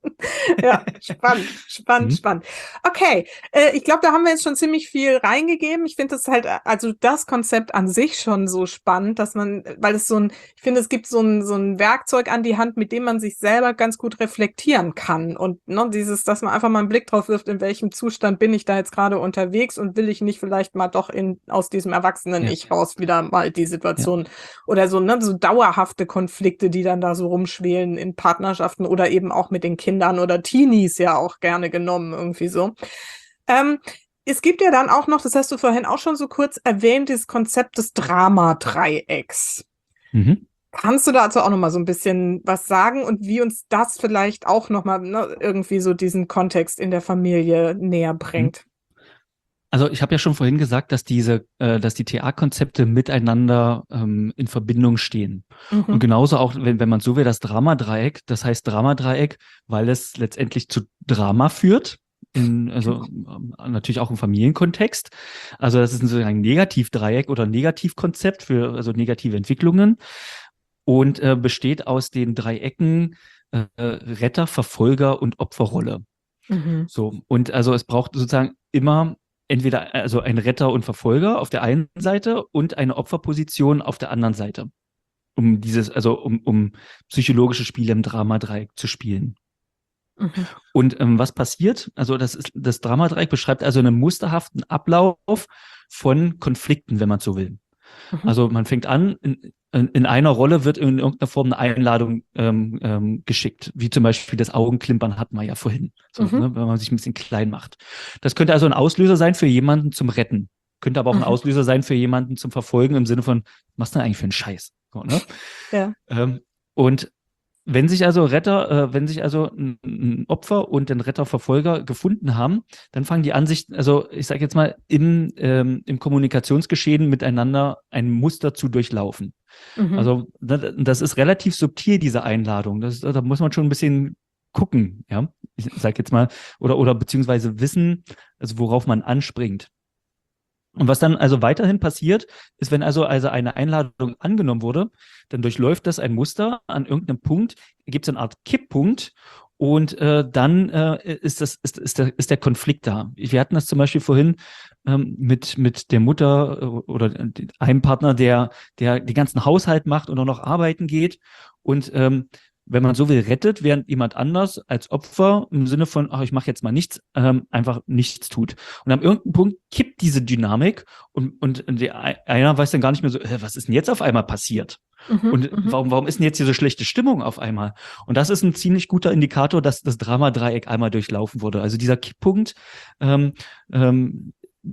Ja, spannend, spannend, mhm. spannend. Okay, äh, ich glaube, da haben wir jetzt schon ziemlich viel reingegeben. Ich finde das halt, also das Konzept an sich schon so spannend, dass man, weil es so ein, ich finde, es gibt so ein, so ein Werkzeug an die Hand, mit dem man sich selber ganz gut reflektieren kann und ne, dieses, dass man einfach mal einen Blick drauf wirft, in welchem Zustand bin ich da jetzt gerade unterwegs und will ich nicht vielleicht mal doch in aus diesem Erwachsenen-Ich ja. raus wieder mal die Situation ja. oder so, ne, so dauerhafte Konflikte, die dann da so rumschwelen in Partnerschaften oder eben auch mit den Kindern oder Teenies ja auch gerne genommen, irgendwie so. Ähm, es gibt ja dann auch noch, das hast du vorhin auch schon so kurz erwähnt, dieses Konzept des Drama-Dreiecks. Mhm. Kannst du dazu auch noch mal so ein bisschen was sagen und wie uns das vielleicht auch noch mal ne, irgendwie so diesen Kontext in der Familie näher bringt? Mhm. Also ich habe ja schon vorhin gesagt, dass diese, äh, dass die T A-Konzepte miteinander ähm, in Verbindung stehen. Mhm. Und genauso auch, wenn, wenn man so will, das Dramadreieck, das heißt Dramadreieck, weil es letztendlich zu Drama führt. in, also ähm, natürlich auch im Familienkontext. Also das ist ein sozusagen Negativdreieck oder Negativkonzept für also negative Entwicklungen und äh, besteht aus den Dreiecken äh, Retter, Verfolger und Opferrolle. Mhm. So, und also es braucht sozusagen immer entweder also ein Retter und Verfolger auf der einen Seite und eine Opferposition auf der anderen Seite, um dieses, also um, um psychologische Spiele im Dramadreieck zu spielen. Mhm. Und ähm, was passiert? Also das ist, das Dramadreieck beschreibt also einen musterhaften Ablauf von Konflikten, wenn man so will. Mhm. Also man fängt an, in, in, in einer Rolle wird in irgendeiner Form eine Einladung ähm, ähm, geschickt, wie zum Beispiel das Augenklimpern hatten wir ja vorhin, so, Mhm. ne, wenn man sich ein bisschen klein macht. Das könnte also ein Auslöser sein für jemanden zum Retten, könnte aber auch ein Mhm. Auslöser sein für jemanden zum Verfolgen im Sinne von, was machst du denn eigentlich für einen Scheiß? So, ne? Ja. Ähm, und wenn sich also Retter, äh, wenn sich also ein, ein Opfer und ein Retterverfolger gefunden haben, dann fangen die Ansichten, also ich sage jetzt mal, im, ähm, im Kommunikationsgeschehen miteinander ein Muster zu durchlaufen. Mhm. Also das, das ist relativ subtil, diese Einladung. Das, da muss man schon ein bisschen gucken, ja. Ich sage jetzt mal, oder, oder beziehungsweise wissen, also worauf man anspringt. Und was dann also weiterhin passiert, ist, wenn also, also eine Einladung angenommen wurde, dann durchläuft das ein Muster. An irgendeinem Punkt gibt es eine Art Kipppunkt und äh, dann äh, ist, das, ist, ist, der, ist der Konflikt da. Wir hatten das zum Beispiel vorhin ähm, mit, mit der Mutter äh, oder einem Partner, der, der den ganzen Haushalt macht und auch noch arbeiten geht. Und ähm, wenn man so will, rettet, während jemand anders als Opfer im Sinne von, ach, ich mache jetzt mal nichts, ähm, einfach nichts tut. Und an irgendeinem Punkt kippt diese Dynamik und, und die, einer weiß dann gar nicht mehr so, äh, was ist denn jetzt auf einmal passiert? Mhm. Und Mhm. warum, warum ist denn jetzt hier so schlechte Stimmung auf einmal? Und das ist ein ziemlich guter Indikator, dass das Dramadreieck einmal durchlaufen wurde. Also dieser Kipppunkt, ähm, ähm,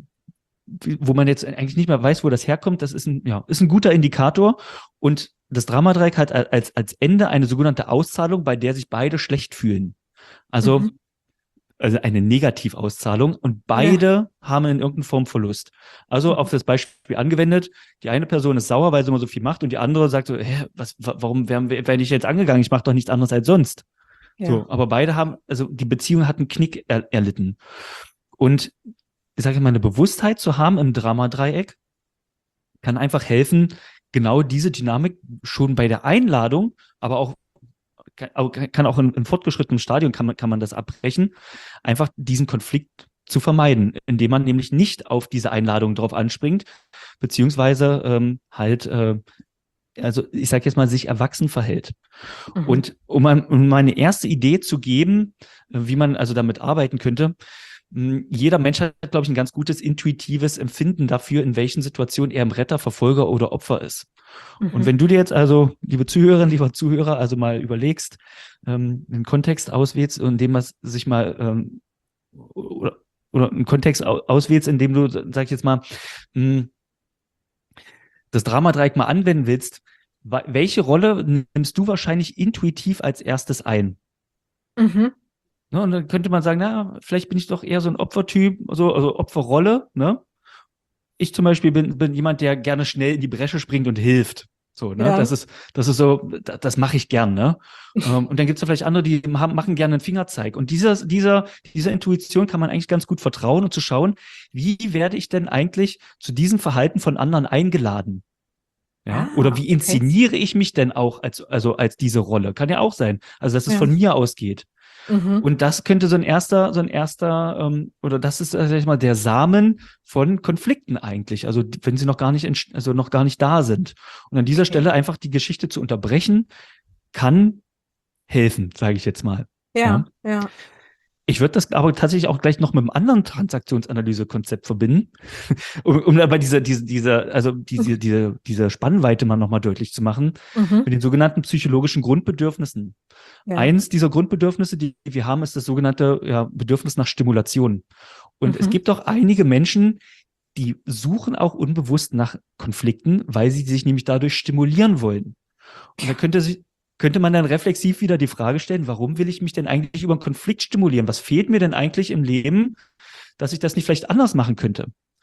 wo man jetzt eigentlich nicht mehr weiß, wo das herkommt, das ist ein, ja, ist ein guter Indikator. Und das Dramadreieck hat als, als Ende eine sogenannte Auszahlung, bei der sich beide schlecht fühlen. Also, Mhm. also eine Negativauszahlung und Ja. beide haben in irgendeiner Form Verlust. Also Mhm. auf das Beispiel angewendet, die eine Person ist sauer, weil sie immer so viel macht und die andere sagt so, hä, was, warum werden wir, werde ich jetzt angegangen? Ich mache doch nichts anderes als sonst. Ja. So, aber beide haben, also die Beziehung hat einen Knick er, erlitten. Und ich sage mal, eine Bewusstheit zu haben im Dramadreieck kann einfach helfen, genau diese Dynamik schon bei der Einladung, aber auch kann auch in, in fortgeschrittenem Stadium kann man, kann man das abbrechen, einfach diesen Konflikt zu vermeiden, indem man nämlich nicht auf diese Einladung drauf anspringt, beziehungsweise ähm, halt, äh, also ich sage jetzt mal, sich erwachsen verhält. Mhm. Und um, ein, um meine erste Idee zu geben, wie man also damit arbeiten könnte, jeder Mensch hat, glaube ich, ein ganz gutes intuitives Empfinden dafür, in welchen Situationen er im Retter, Verfolger oder Opfer ist. Und Mhm. wenn du dir jetzt also, liebe Zuhörerinnen, lieber Zuhörer, also mal überlegst, ähm, einen Kontext auswählst, in dem man sich mal ähm, oder, oder einen Kontext auswählst, in dem du, sag ich jetzt mal, mh, das Dramadreieck mal anwenden willst, welche Rolle nimmst du wahrscheinlich intuitiv als erstes ein? Mhm. Ne, und dann könnte man sagen, na, vielleicht bin ich doch eher so ein Opfertyp, so, also Opferrolle, ne? Ich zum Beispiel bin, bin jemand, der gerne schnell in die Bresche springt und hilft. So, ne? Ja. Das ist, das ist so, das, das mache ich gern, ne? Ähm, und dann gibt es vielleicht andere, die haben, machen gerne einen Fingerzeig. Und dieser, dieser, dieser Intuition kann man eigentlich ganz gut vertrauen und zu schauen, wie werde ich denn eigentlich zu diesem Verhalten von anderen eingeladen? Ja, oder Ah, wie okay. inszeniere ich mich denn auch als, also als diese Rolle? Kann ja auch sein. Also, dass es Ja. von mir ausgeht. Mhm. Und das könnte so ein erster, so ein erster, ähm, oder das ist, äh, sag ich mal, der Samen von Konflikten eigentlich. Also wenn sie noch gar nicht, entst- also noch gar nicht da sind. Und an dieser Okay. Stelle einfach die Geschichte zu unterbrechen, kann helfen, sage ich jetzt mal. Ja. Ja, ja. Ich würde das aber tatsächlich auch gleich noch mit einem anderen Transaktionsanalyse-Konzept verbinden, um, um aber diese, diese, diese, also diese, diese, diese Spannweite mal nochmal deutlich zu machen, Mhm. mit den sogenannten psychologischen Grundbedürfnissen. Ja. Eins dieser Grundbedürfnisse, die wir haben, ist das sogenannte ja, Bedürfnis nach Stimulation. Und es Mhm. gibt auch einige Menschen, die suchen auch unbewusst nach Konflikten, weil sie sich nämlich dadurch stimulieren wollen. Und da könnte sich, könnte man dann reflexiv wieder die Frage stellen, warum will ich mich denn eigentlich über einen Konflikt stimulieren? Was fehlt mir denn eigentlich im Leben, dass ich das nicht vielleicht anders machen könnte?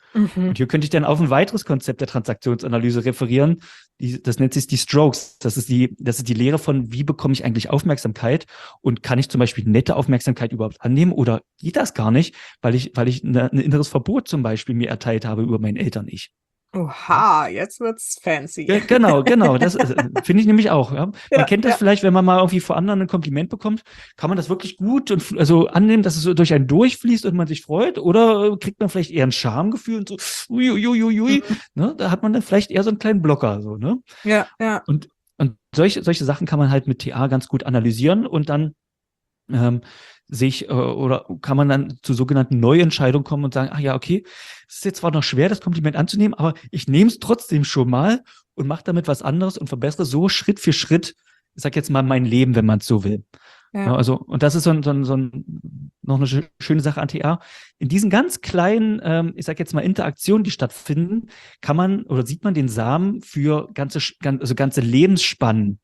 Mhm. Und hier könnte ich dann auf ein weiteres Konzept der Transaktionsanalyse referieren. Die, das nennt sich die Strokes. Das ist die, das ist die Lehre von, wie bekomme ich eigentlich Aufmerksamkeit und kann ich zum Beispiel nette Aufmerksamkeit überhaupt annehmen oder geht das gar nicht, weil ich, weil ich eine, ein inneres Verbot zum Beispiel mir erteilt habe über meinen Eltern-Ich. Oha, jetzt wird's fancy. Ja, genau, genau. Das äh, finde ich nämlich auch. Ja. Man Ja, kennt das ja. vielleicht, wenn man mal irgendwie vor anderen ein Kompliment bekommt, kann man das wirklich gut und f- also annehmen, dass es so durch einen durchfließt und man sich freut, oder äh, kriegt man vielleicht eher ein Schamgefühl und so, ui, ui, ui, ui, Mhm. ne? Da hat man dann vielleicht eher so einen kleinen Blocker, so, ne? Ja, ja. Und, und solche, solche Sachen kann man halt mit T A ganz gut analysieren und dann ähm, sich äh, oder kann man dann zu sogenannten Neuentscheidungen kommen und sagen, ach ja, okay, es ist jetzt zwar noch schwer, das Kompliment anzunehmen, aber ich nehme es trotzdem schon mal und mache damit was anderes und verbessere so Schritt für Schritt, ich sag jetzt mal, mein Leben, wenn man es so will. Ja, Ja. also, und das ist so ein, so ein, so ein, noch eine schö- schöne Sache an T A. In diesen ganz kleinen, ähm, ich sag jetzt mal, Interaktionen, die stattfinden, kann man oder sieht man den Samen für ganze, Sch- gan- also ganze Lebensspannen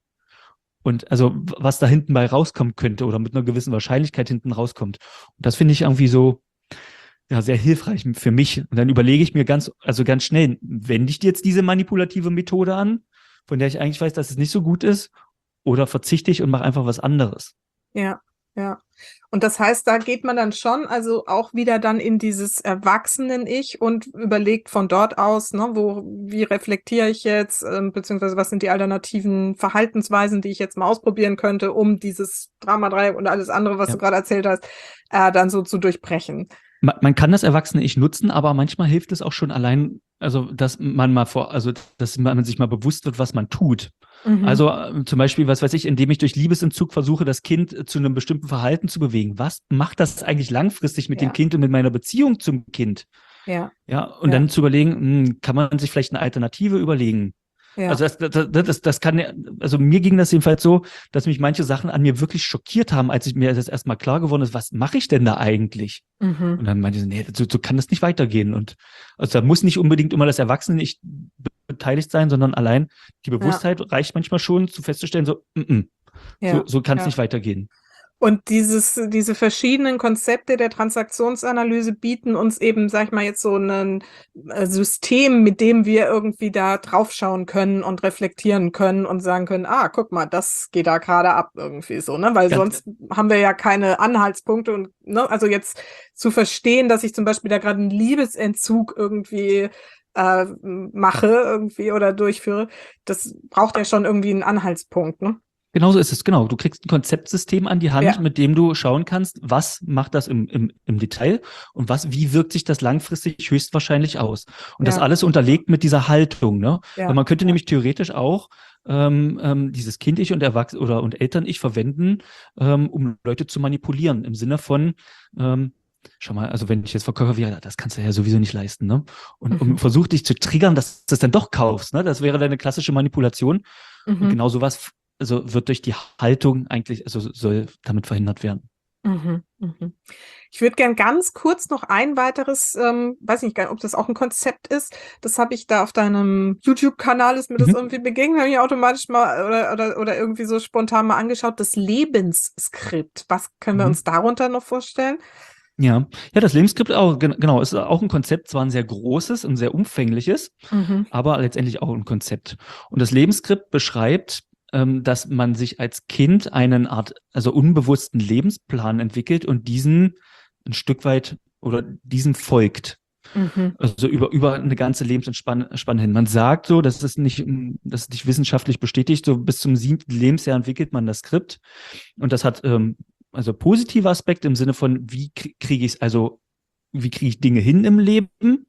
und also w- was da hinten bei rauskommen könnte oder mit einer gewissen Wahrscheinlichkeit hinten rauskommt. Und das finde ich irgendwie so, ja, sehr hilfreich für mich. Und dann überlege ich mir ganz, also ganz schnell, wende ich jetzt diese manipulative Methode an, von der ich eigentlich weiß, dass es nicht so gut ist, oder verzichte ich und mache einfach was anderes. Ja, ja. Und das heißt, da geht man dann schon also auch wieder dann in dieses Erwachsenen-Ich und überlegt von dort aus, ne, wo, wie reflektiere ich jetzt, ähm, beziehungsweise was sind die alternativen Verhaltensweisen, die ich jetzt mal ausprobieren könnte, um dieses Drama-Dreieck und alles andere, was Ja. du gerade erzählt hast, äh, dann so zu durchbrechen. Man, man kann das erwachsene Ich nutzen, aber manchmal hilft es auch schon allein, also dass man mal vor, also dass man sich mal bewusst wird, was man tut. Mhm. Also äh, zum Beispiel, was weiß ich, indem ich durch Liebesentzug versuche, das Kind äh, zu einem bestimmten Verhalten zu bewegen. Was macht das eigentlich langfristig mit dem Ja, Kind und mit meiner Beziehung zum Kind? ja, Ja, und ja, dann zu überlegen, hm, kann man sich vielleicht eine Alternative überlegen? ja. Also das, das, das, das kann, ja- also mir ging das jedenfalls so, dass mich manche Sachen an mir wirklich schockiert haben, als ich mir das erstmal klar geworden ist, was mache ich denn da eigentlich? Mhm. Und dann meinte sie, nee, so, so kann das nicht weitergehen. Und also da muss nicht unbedingt immer das Erwachsene nicht be- beteiligt sein, sondern allein die Ja, Bewusstheit reicht manchmal schon, zu festzustellen, so, mm, mm, so, ja, so kann es ja. nicht weitergehen. Und dieses, diese verschiedenen Konzepte der Transaktionsanalyse bieten uns eben, sag ich mal, jetzt so ein äh, System, mit dem wir irgendwie da draufschauen können und reflektieren können und sagen können, ah, guck mal, das geht da gerade ab irgendwie so, ne? Weil Ganz, sonst haben wir ja keine Anhaltspunkte und, ne, also jetzt zu verstehen, dass ich zum Beispiel da gerade einen Liebesentzug irgendwie äh, mache irgendwie oder durchführe, das braucht ja schon irgendwie einen Anhaltspunkt, ne? Genauso ist es, genau. Du kriegst ein Konzeptsystem an die Hand, Ja, mit dem du schauen kannst, was macht das im, im, im Detail und was, wie wirkt sich das langfristig höchstwahrscheinlich aus. Und das ja, alles unterlegt mit dieser Haltung, ne? Weil ja, man könnte ja. nämlich theoretisch auch ähm, ähm, dieses Kind-Ich und Erwachsene oder und Eltern-Ich verwenden, ähm, um Leute zu manipulieren. Im Sinne von, ähm, schau mal, also wenn ich jetzt Verkäufer wäre, das kannst du ja sowieso nicht leisten, ne? Und um Mhm. versuch dich zu triggern, dass du das dann doch kaufst, ne? Das wäre deine klassische Manipulation. Und Mhm. genau sowas, also wird durch die Haltung eigentlich, also soll damit verhindert werden. Mhm, mhm. Ich würde gern ganz kurz noch ein weiteres, ähm, weiß nicht, gar- ob das auch ein Konzept ist. Das habe ich da auf deinem YouTube-Kanal, ist mir das Mhm. irgendwie begegnet, habe ich automatisch mal oder, oder, oder irgendwie so spontan mal angeschaut. Das Lebensskript. Was können wir Mhm. uns darunter noch vorstellen? Ja, ja, das Lebensskript auch, gen- genau, ist auch ein Konzept, zwar ein sehr großes und sehr umfängliches, Mhm. aber letztendlich auch ein Konzept. Und das Lebensskript beschreibt, ähm, dass man sich als Kind einen Art, also unbewussten Lebensplan entwickelt und diesen ein Stück weit oder diesem folgt. Mhm. Also über, über eine ganze Lebensspanne hin. Man sagt so, das ist nicht, mm, das ist nicht wissenschaftlich bestätigt, so bis zum siebten Lebensjahr entwickelt man das Skript. Und das hat ähm, also positive Aspekte im Sinne von, wie kriege ich es, also wie kriege ich Dinge hin im Leben?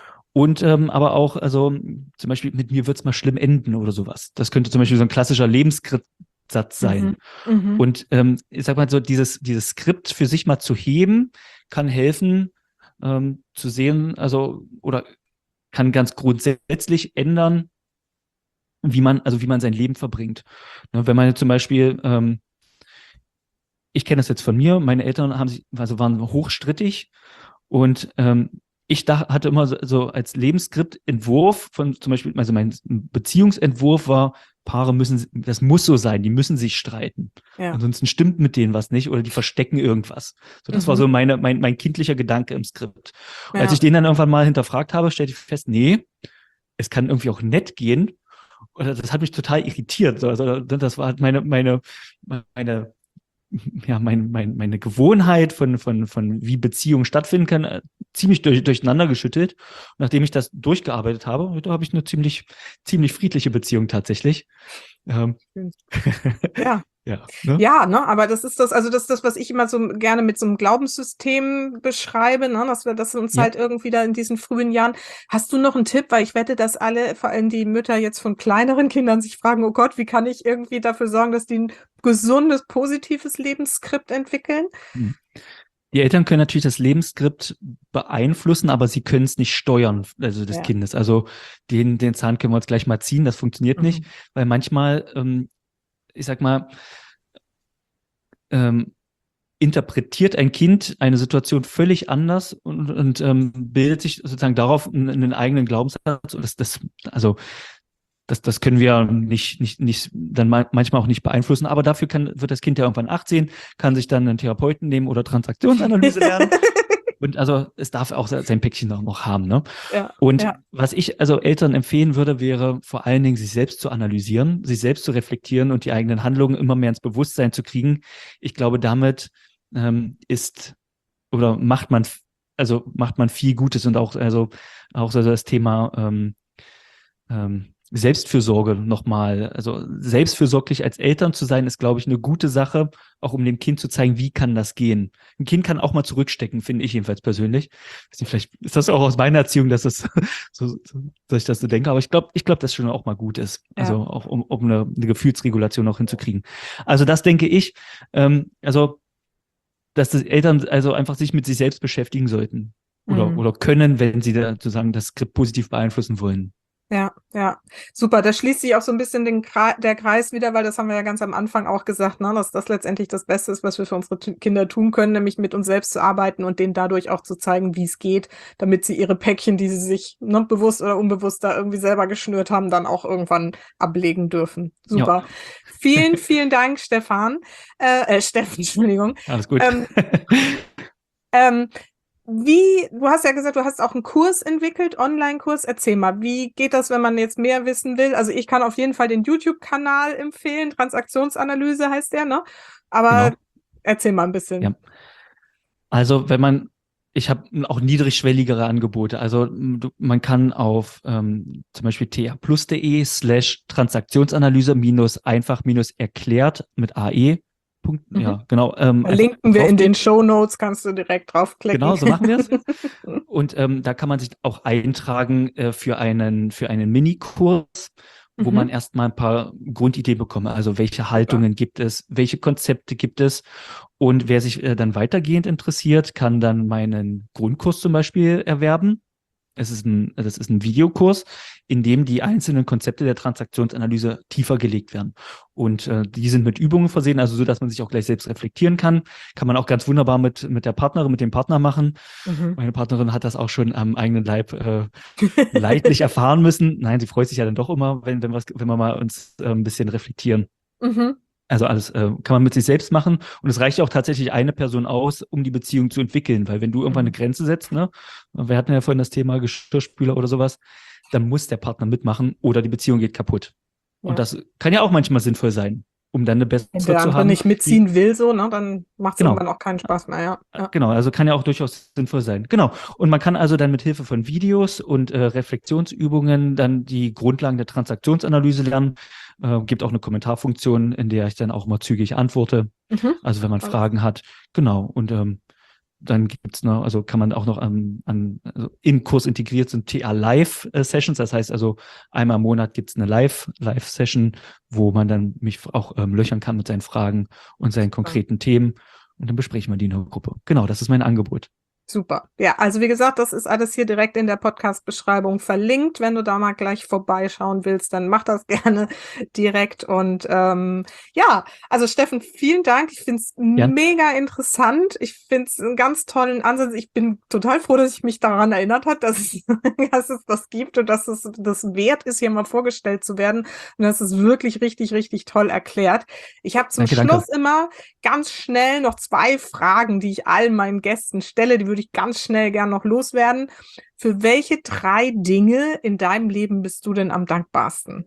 Und ähm, aber auch, also zum Beispiel, mit mir wird es mal schlimm enden oder sowas. Das könnte zum Beispiel so ein klassischer Lebensskriptsatz sein. Mhm. Mhm. Und ähm, ich sag mal so, dieses, dieses Skript für sich mal zu heben, kann helfen, ähm, zu sehen, also, oder kann ganz grundsätzlich ändern, wie man, also wie man sein Leben verbringt. Ne, wenn man jetzt zum Beispiel, ähm, ich kenne das jetzt von mir, meine Eltern haben sich, also waren hochstrittig und ähm, ich da, hatte immer so, so als Lebensskript Entwurf von zum Beispiel, also mein Beziehungsentwurf war, Paare müssen, das muss so sein, die müssen sich streiten. Ja. Ansonsten stimmt mit denen was nicht oder die verstecken irgendwas. So, das mhm. war so meine, mein, mein kindlicher Gedanke im Skript. Und ja. als ich den dann irgendwann mal hinterfragt habe, stellte ich fest, nee, es kann irgendwie auch nett gehen. Und das hat mich total irritiert. Also das war halt meine, meine, meine, ja, mein, mein, meine Gewohnheit von, von, von wie Beziehungen stattfinden kann, ziemlich durch, durcheinander geschüttelt. Und nachdem ich das durchgearbeitet habe, da habe ich eine ziemlich, ziemlich friedliche Beziehung tatsächlich. Ähm. Ja. Ja, ne? Ja, ne, aber das ist das, also das ist das, was ich immer so gerne mit so einem Glaubenssystem beschreibe, ne, dass wir das uns ja. halt irgendwie da in diesen frühen Jahren. Hast du noch einen Tipp? Weil ich wette, dass alle, vor allem die Mütter jetzt von kleineren Kindern sich fragen, oh Gott, wie kann ich irgendwie dafür sorgen, dass die ein gesundes, positives Lebensskript entwickeln? Hm. Die Eltern können natürlich das Lebensskript beeinflussen, aber sie können es nicht steuern, also des ja. Kindes. Also den, den Zahn können wir uns gleich mal ziehen, das funktioniert mhm. nicht, weil manchmal, ähm, ich sag mal, ähm, interpretiert ein Kind eine Situation völlig anders und, und ähm, bildet sich sozusagen darauf einen, einen eigenen Glaubenssatz. Das, das, also das, das können wir nicht, nicht, nicht, dann manchmal auch nicht beeinflussen. Aber dafür kann, wird das Kind ja irgendwann achtzehn, kann sich dann einen Therapeuten nehmen oder Transaktionsanalyse lernen. Und also es darf auch sein Päckchen auch noch haben, ne? Ja, und ja. was ich also Eltern empfehlen würde, wäre vor allen Dingen, sich selbst zu analysieren, sich selbst zu reflektieren und die eigenen Handlungen immer mehr ins Bewusstsein zu kriegen. Ich glaube, damit ähm, ist oder macht man also macht man viel Gutes und auch also auch so das Thema ähm, ähm, Selbstfürsorge nochmal, also selbstfürsorglich als Eltern zu sein, ist, glaube ich, eine gute Sache, auch um dem Kind zu zeigen, wie kann das gehen. Ein Kind kann auch mal zurückstecken, finde ich jedenfalls persönlich. Vielleicht ist das auch aus meiner Erziehung, dass, das so, dass ich das so denke, aber ich glaube, ich glaube, dass schon auch mal gut ist, ja. also auch um, um eine, eine Gefühlsregulation auch hinzukriegen. Also das denke ich, ähm, also dass die Eltern also einfach sich mit sich selbst beschäftigen sollten oder, mhm. oder können, wenn sie da sozusagen das Skript positiv beeinflussen wollen. Ja, ja, super. Da schließt sich auch so ein bisschen den Kre- der Kreis wieder, weil das haben wir ja ganz am Anfang auch gesagt, ne, dass das letztendlich das Beste ist, was wir für unsere t- Kinder tun können, nämlich mit uns selbst zu arbeiten und denen dadurch auch zu zeigen, wie es geht, damit sie ihre Päckchen, die sie sich ne, bewusst oder unbewusst da irgendwie selber geschnürt haben, dann auch irgendwann ablegen dürfen. Super. Ja. Vielen, vielen Dank, Stefan. Äh, äh Steffen, Entschuldigung. Alles gut. Ähm, ähm, Wie, du hast ja gesagt, du hast auch einen Kurs entwickelt, Online-Kurs. Erzähl mal, wie geht das, wenn man jetzt mehr wissen will? Also ich kann auf jeden Fall den YouTube-Kanal empfehlen, Transaktionsanalyse heißt der, ne? Aber genau. Erzähl mal ein bisschen. Ja. Also wenn man, ich habe auch niedrigschwelligere Angebote. Also man kann auf ähm, zum Beispiel taplus.de slash Transaktionsanalyse minus einfach minus erklärt mit A E. Punkt, mhm. Ja, genau. Ähm, Verlinken wir in den Shownotes, kannst du direkt draufklicken. Genau, so machen wir es. Und ähm, da kann man sich auch eintragen äh, für einen für einen Minikurs, wo mhm. man erstmal ein paar Grundideen bekommt. Also welche Haltungen ja. gibt es, welche Konzepte gibt es. Und wer sich äh, dann weitergehend interessiert, kann dann meinen Grundkurs zum Beispiel erwerben. Es ist ein, das ist ein Videokurs, in dem die einzelnen Konzepte der Transaktionsanalyse tiefer gelegt werden. Und äh, die sind mit Übungen versehen, also so, dass man sich auch gleich selbst reflektieren kann. Kann man auch ganz wunderbar mit mit der Partnerin, mit dem Partner machen. Mhm. Meine Partnerin hat das auch schon am eigenen Leib äh, leidlich erfahren müssen. Nein, sie freut sich ja dann doch immer, wenn wenn, was, wenn wir mal uns äh, ein bisschen reflektieren. Mhm. Also alles äh, kann man mit sich selbst machen und es reicht ja auch tatsächlich eine Person aus, um die Beziehung zu entwickeln, weil wenn du irgendwann eine Grenze setzt, ne, wir hatten ja vorhin das Thema Geschirrspüler oder sowas, dann muss der Partner mitmachen oder die Beziehung geht kaputt. Ja. Und das kann ja auch manchmal sinnvoll sein, um dann eine bessere zu haben. Wenn der andere nicht mitziehen die, will, so, ne, dann macht es genau. irgendwann auch keinen Spaß mehr, ja. ja. Genau, also kann ja auch durchaus sinnvoll sein. Genau. Und man kann also dann mit Hilfe von Videos und äh, Reflexionsübungen dann die Grundlagen der Transaktionsanalyse lernen. Äh, gibt auch eine Kommentarfunktion, in der ich dann auch mal zügig antworte. Mhm. Also wenn man okay. Fragen hat. Genau. Und ähm, dann gibt's noch, also kann man auch noch an, an also im Kurs integriert sind T A Live-Sessions. Das heißt also, einmal im Monat gibt's eine Live, Live-Session, wo man dann mich auch ähm, löchern kann mit seinen Fragen und seinen konkreten ja. Themen. Und dann besprechen wir die in der Gruppe. Genau, das ist mein Angebot. Super. Ja, also wie gesagt, das ist alles hier direkt in der Podcast-Beschreibung verlinkt. Wenn du da mal gleich vorbeischauen willst, dann mach das gerne direkt. Und ähm, ja, also Steffen, vielen Dank. Ich finde es mega interessant. Ich finde es einen ganz tollen Ansatz. Ich bin total froh, dass ich mich daran erinnert habe, dass es, dass es das gibt und dass es das wert ist, hier mal vorgestellt zu werden. Und das ist wirklich richtig, richtig toll erklärt. Ich habe zum Danke, Schluss danke. immer ganz schnell noch zwei Fragen, die ich allen meinen Gästen stelle. Die würde ich ganz schnell gern noch loswerden. Für welche drei Dinge in deinem Leben bist du denn am dankbarsten?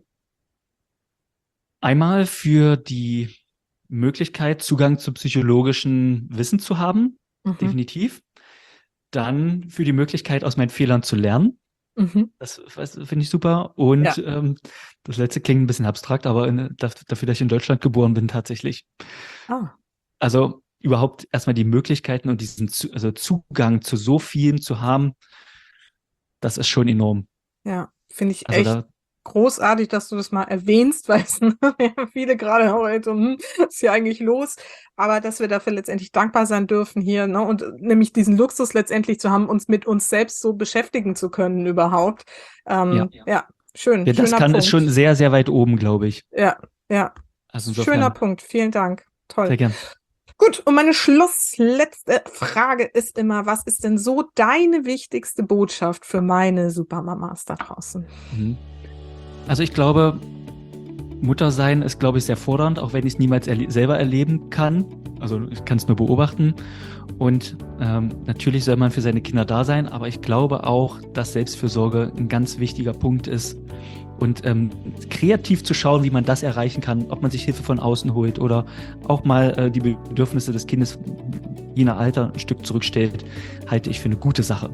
Einmal für die Möglichkeit, Zugang zu psychologischen Wissen zu haben, Mhm. definitiv. Dann für die Möglichkeit, aus meinen Fehlern zu lernen. Mhm. Das, das finde ich super. Und Ja. ähm, das letzte klingt ein bisschen abstrakt, aber in, dafür, dass ich in Deutschland geboren bin, tatsächlich. Ah. Also überhaupt erstmal die Möglichkeiten und diesen zu, also Zugang zu so vielen zu haben, das ist schon enorm. Ja, finde ich Also echt da, großartig, dass du das mal erwähnst, weil es viele gerade heute, hm, was ist hier eigentlich los? Aber dass wir dafür letztendlich dankbar sein dürfen hier, ne? Und nämlich diesen Luxus letztendlich zu haben, uns mit uns selbst so beschäftigen zu können überhaupt. Ähm, ja. ja, schön, Wer das schöner kann, Punkt. ist schon sehr, sehr weit oben, glaube ich. Ja, ja. Also Schöner insofern, Punkt, vielen Dank. Toll. sehr gern. Gut, und meine schlussletzte Frage ist immer, was ist denn so deine wichtigste Botschaft für meine Supermamas da draußen? Mhm. Also ich glaube, Muttersein ist, glaube ich, sehr fordernd, auch wenn ich es niemals erle- selber erleben kann. Also ich kann es nur beobachten. Und ähm, natürlich soll man für seine Kinder da sein, aber ich glaube auch, dass Selbstfürsorge ein ganz wichtiger Punkt ist. Und ähm, kreativ zu schauen, wie man das erreichen kann, ob man sich Hilfe von außen holt oder auch mal äh, die Bedürfnisse des Kindes je nach Alter ein Stück zurückstellt, halte ich für eine gute Sache.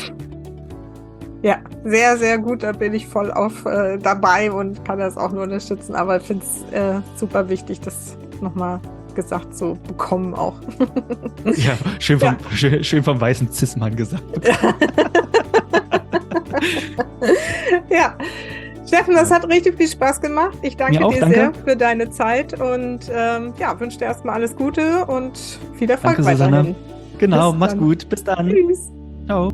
Ja, sehr, sehr gut. Da bin ich voll auf äh, dabei und kann das auch nur unterstützen. Aber ich finde es äh, super wichtig, das nochmal gesagt zu bekommen auch. Ja, schön vom, Ja. Schön, schön vom weißen Cis-Mann gesagt. Ja. Steffen, das hat richtig viel Spaß gemacht. Ich danke Mir auch, dir danke. sehr für deine Zeit und ähm, ja, wünsche dir erstmal alles Gute und viel Erfolg Danke, weiterhin. Susanne. Genau, Bis mach's dann. gut. Bis dann. Tschüss. Ciao.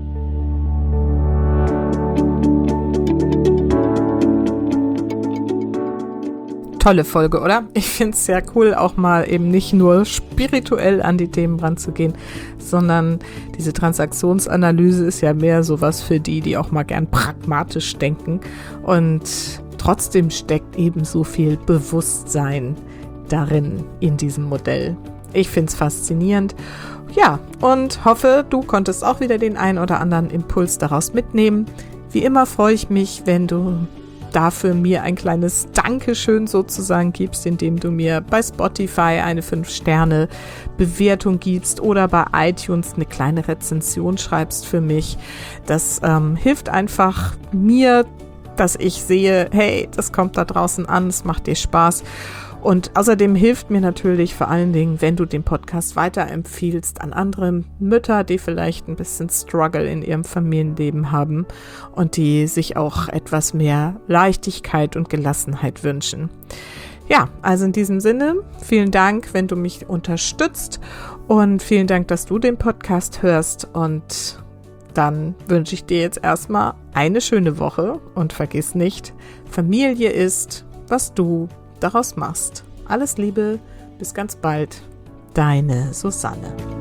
Tolle Folge, oder? Ich finde es sehr cool, auch mal eben nicht nur spirituell an die Themen ranzugehen, sondern diese Transaktionsanalyse ist ja mehr sowas für die, die auch mal gern pragmatisch denken. Und trotzdem steckt eben so viel Bewusstsein darin, in diesem Modell. Ich finde es faszinierend. Ja, und hoffe, du konntest auch wieder den einen oder anderen Impuls daraus mitnehmen. Wie immer freue ich mich, wenn du dafür mir ein kleines Dankeschön sozusagen gibst, indem du mir bei Spotify eine fünf Sterne Bewertung gibst oder bei iTunes eine kleine Rezension schreibst für mich. Das ähm, hilft einfach mir, dass ich sehe, hey, das kommt da draußen an, es macht dir Spaß. Und außerdem hilft mir natürlich vor allen Dingen, wenn du den Podcast weiterempfiehlst an andere Mütter, die vielleicht ein bisschen Struggle in ihrem Familienleben haben und die sich auch etwas mehr Leichtigkeit und Gelassenheit wünschen. Ja, also in diesem Sinne, vielen Dank, wenn du mich unterstützt und vielen Dank, dass du den Podcast hörst und dann wünsche ich dir jetzt erstmal eine schöne Woche und vergiss nicht, Familie ist, was du daraus machst. Alles Liebe, bis ganz bald, deine Susanne.